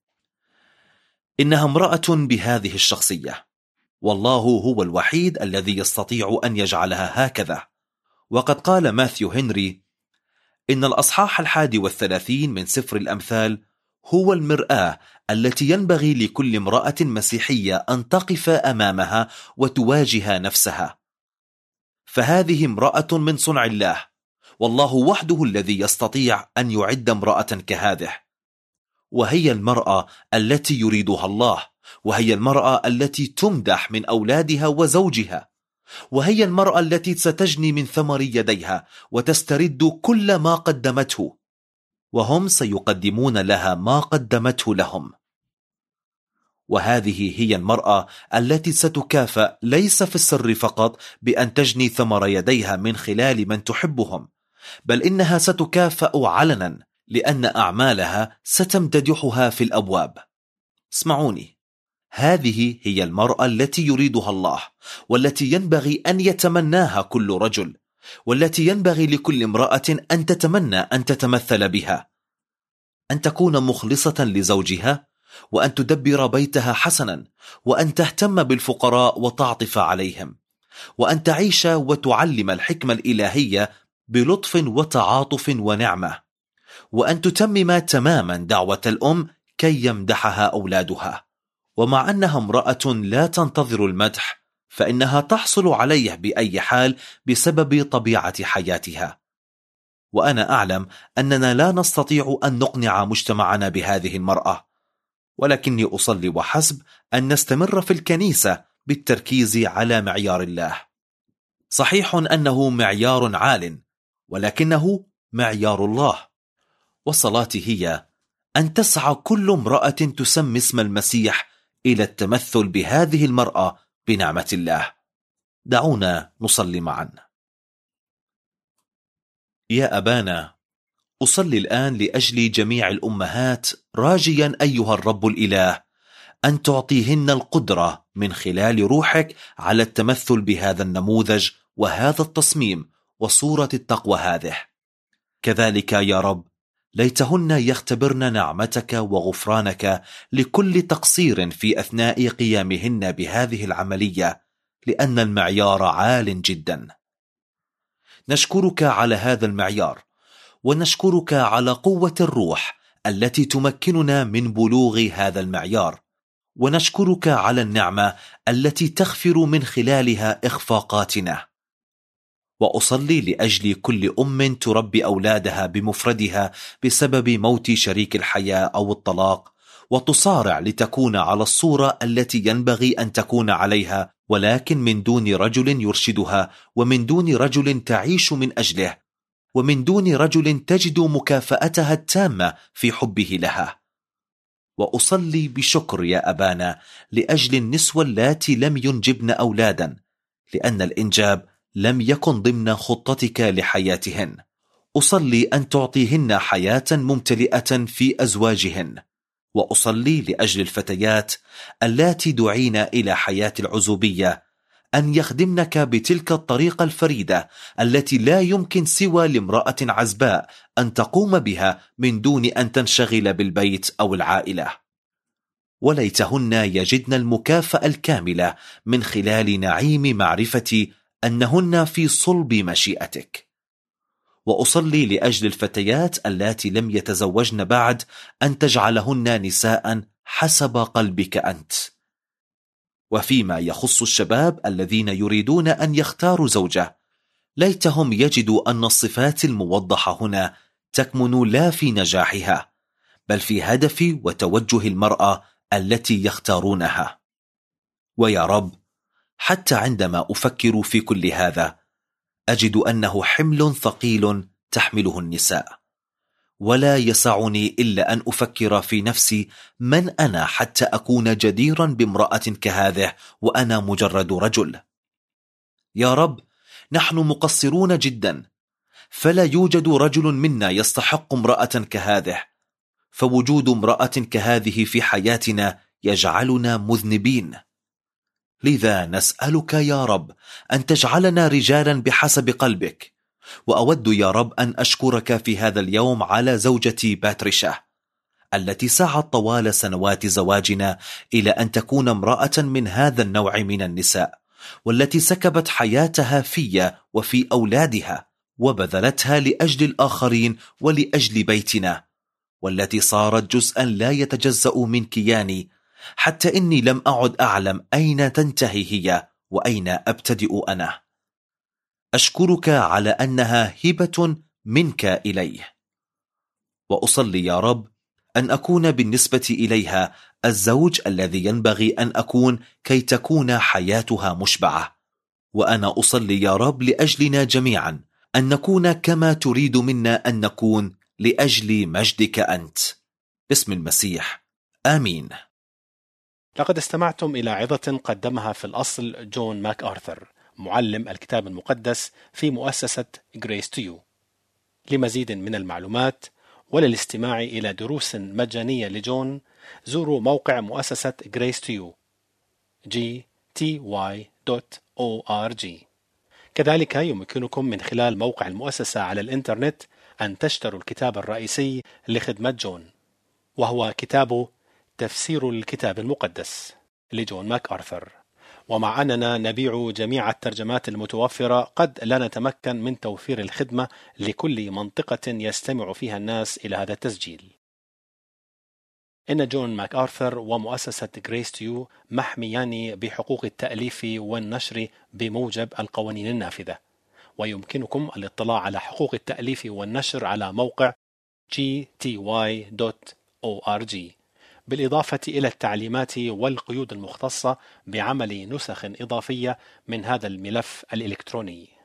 إنها امرأة بهذه الشخصية، والله هو الوحيد الذي يستطيع أن يجعلها هكذا. وقد قال ماثيو هنري إن الأصحاح 31 من سفر الأمثال هو المرآة التي ينبغي لكل امرأة مسيحية أن تقف أمامها وتواجه نفسها، فهذه امرأة من صنع الله، والله وحده الذي يستطيع أن يعد امرأة كهذه. وهي المرأة التي يريدها الله، وهي المرأة التي تمدح من أولادها وزوجها، وهي المرأة التي ستجني من ثمر يديها وتسترد كل ما قدمته، وهم سيقدمون لها ما قدمته لهم. وهذه هي المرأة التي ستكافأ ليس في السر فقط بأن تجني ثمر يديها من خلال من تحبهم، بل إنها ستكافأ علنا، لأن أعمالها ستمتدحها في الأبواب. اسمعوني، هذه هي المرأة التي يريدها الله، والتي ينبغي أن يتمناها كل رجل، والتي ينبغي لكل امرأة أن تتمنى أن تتمثل بها، أن تكون مخلصة لزوجها، وأن تدبر بيتها حسنا، وأن تهتم بالفقراء وتعطف عليهم، وأن تعيش وتعلم الحكمة الإلهية بلطف وتعاطف ونعمة، وأن تتمم تماما دعوة الأم كي يمدحها أولادها. ومع أنها امرأة لا تنتظر المدح، فإنها تحصل عليه بأي حال بسبب طبيعة حياتها. وأنا أعلم أننا لا نستطيع أن نقنع مجتمعنا بهذه المرأة، ولكني أصلي وحسب أن نستمر في الكنيسة بالتركيز على معيار الله. صحيح أنه معيار عال، ولكنه معيار الله. والصلاة هي أن تسعى كل امرأة تسمي اسم المسيح إلى التمثل بهذه المرأة بنعمة الله. دعونا نصلي معا. يا أبانا، أصلي الآن لأجل جميع الأمهات، راجيا أيها الرب الإله أن تعطيهن القدرة من خلال روحك على التمثل بهذا النموذج وهذا التصميم وصورة التقوى هذه. كذلك يا رب، ليتهن يختبرن نعمتك وغفرانك لكل تقصير في أثناء قيامهن بهذه العملية، لأن المعيار عال جدا. نشكرك على هذا المعيار، ونشكرك على قوة الروح التي تمكننا من بلوغ هذا المعيار، ونشكرك على النعمة التي تغفر من خلالها إخفاقاتنا. وأصلي لأجل كل أم تربي أولادها بمفردها بسبب موت شريك الحياة أو الطلاق، وتصارع لتكون على الصورة التي ينبغي أن تكون عليها، ولكن من دون رجل يرشدها، ومن دون رجل تعيش من أجله، ومن دون رجل تجد مكافأتها التامة في حبه لها. وأصلي بشكر يا أبانا لأجل النسوة اللاتي لم ينجبن أولادا، لأن الإنجاب لم يكن ضمن خطتك لحياتهن. أصلي أن تعطيهن حياة ممتلئة في أزواجهن. وأصلي لأجل الفتيات اللاتي دعينا إلى حياة العزوبية أن يخدمنك بتلك الطريقة الفريدة التي لا يمكن سوى لامرأة عزباء أن تقوم بها من دون أن تنشغل بالبيت أو العائلة. وليتهن يجدن المكافأة الكاملة من خلال نعيم معرفة أنهن في صلب مشيئتك. وأصلي لأجل الفتيات اللاتي لم يتزوجن بعد أن تجعلهن نساء حسب قلبك أنت. وفيما يخص الشباب الذين يريدون أن يختاروا زوجة، ليتهم يجدوا أن الصفات الموضحة هنا تكمن لا في نجاحها، بل في هدف وتوجه المرأة التي يختارونها. ويا رب، حتى عندما أفكر في كل هذا أجد أنه حمل ثقيل تحمله النساء، ولا يسعني إلا أن أفكر في نفسي من أنا حتى أكون جديرا بامرأة كهذه وأنا مجرد رجل. يا رب، نحن مقصرون جدا، فلا يوجد رجل منا يستحق امرأة كهذه، فوجود امرأة كهذه في حياتنا يجعلنا مذنبين. لذا نسألك يا رب أن تجعلنا رجالا بحسب قلبك. وأود يا رب أن أشكرك في هذا اليوم على زوجتي باتريشا، التي سعت طوال سنوات زواجنا إلى أن تكون امرأة من هذا النوع من النساء، والتي سكبت حياتها في وفي أولادها وبذلتها لأجل الآخرين ولأجل بيتنا، والتي صارت جزءا لا يتجزأ من كياني، حتى إني لم أعد أعلم أين تنتهي هي وأين أبتدئ أنا. أشكرك على أنها هبة منك إليه، وأصلي يا رب أن أكون بالنسبة إليها الزوج الذي ينبغي أن أكون كي تكون حياتها مشبعة. وأنا أصلي يا رب لأجلنا جميعا أن نكون كما تريد منا أن نكون لأجل مجدك أنت، باسم المسيح، آمين. لقد استمعتم إلى عظة قدمها في الأصل جون ماك آرثر، معلم الكتاب المقدس في مؤسسة Grace to You. لمزيد من المعلومات وللاستماع إلى دروس مجانية لجون، زوروا موقع مؤسسة Grace to You gty.org. كذلك يمكنكم من خلال موقع المؤسسة على الإنترنت أن تشتروا الكتاب الرئيسي لخدمة جون، وهو كتاب تفسير الكتاب المقدس لجون ماك آرثر. ومع أننا نبيع جميع الترجمات المتوفرة، قد لا نتمكن من توفير الخدمة لكل منطقة يستمع فيها الناس إلى هذا التسجيل. إن جون ماك آرثر ومؤسسة Grace to You محميان بحقوق التأليف والنشر بموجب القوانين النافذة، ويمكنكم الاطلاع على حقوق التأليف والنشر على موقع gty.org، بالإضافة إلى التعليمات والقيود المختصة بعمل نسخ إضافية من هذا الملف الإلكتروني.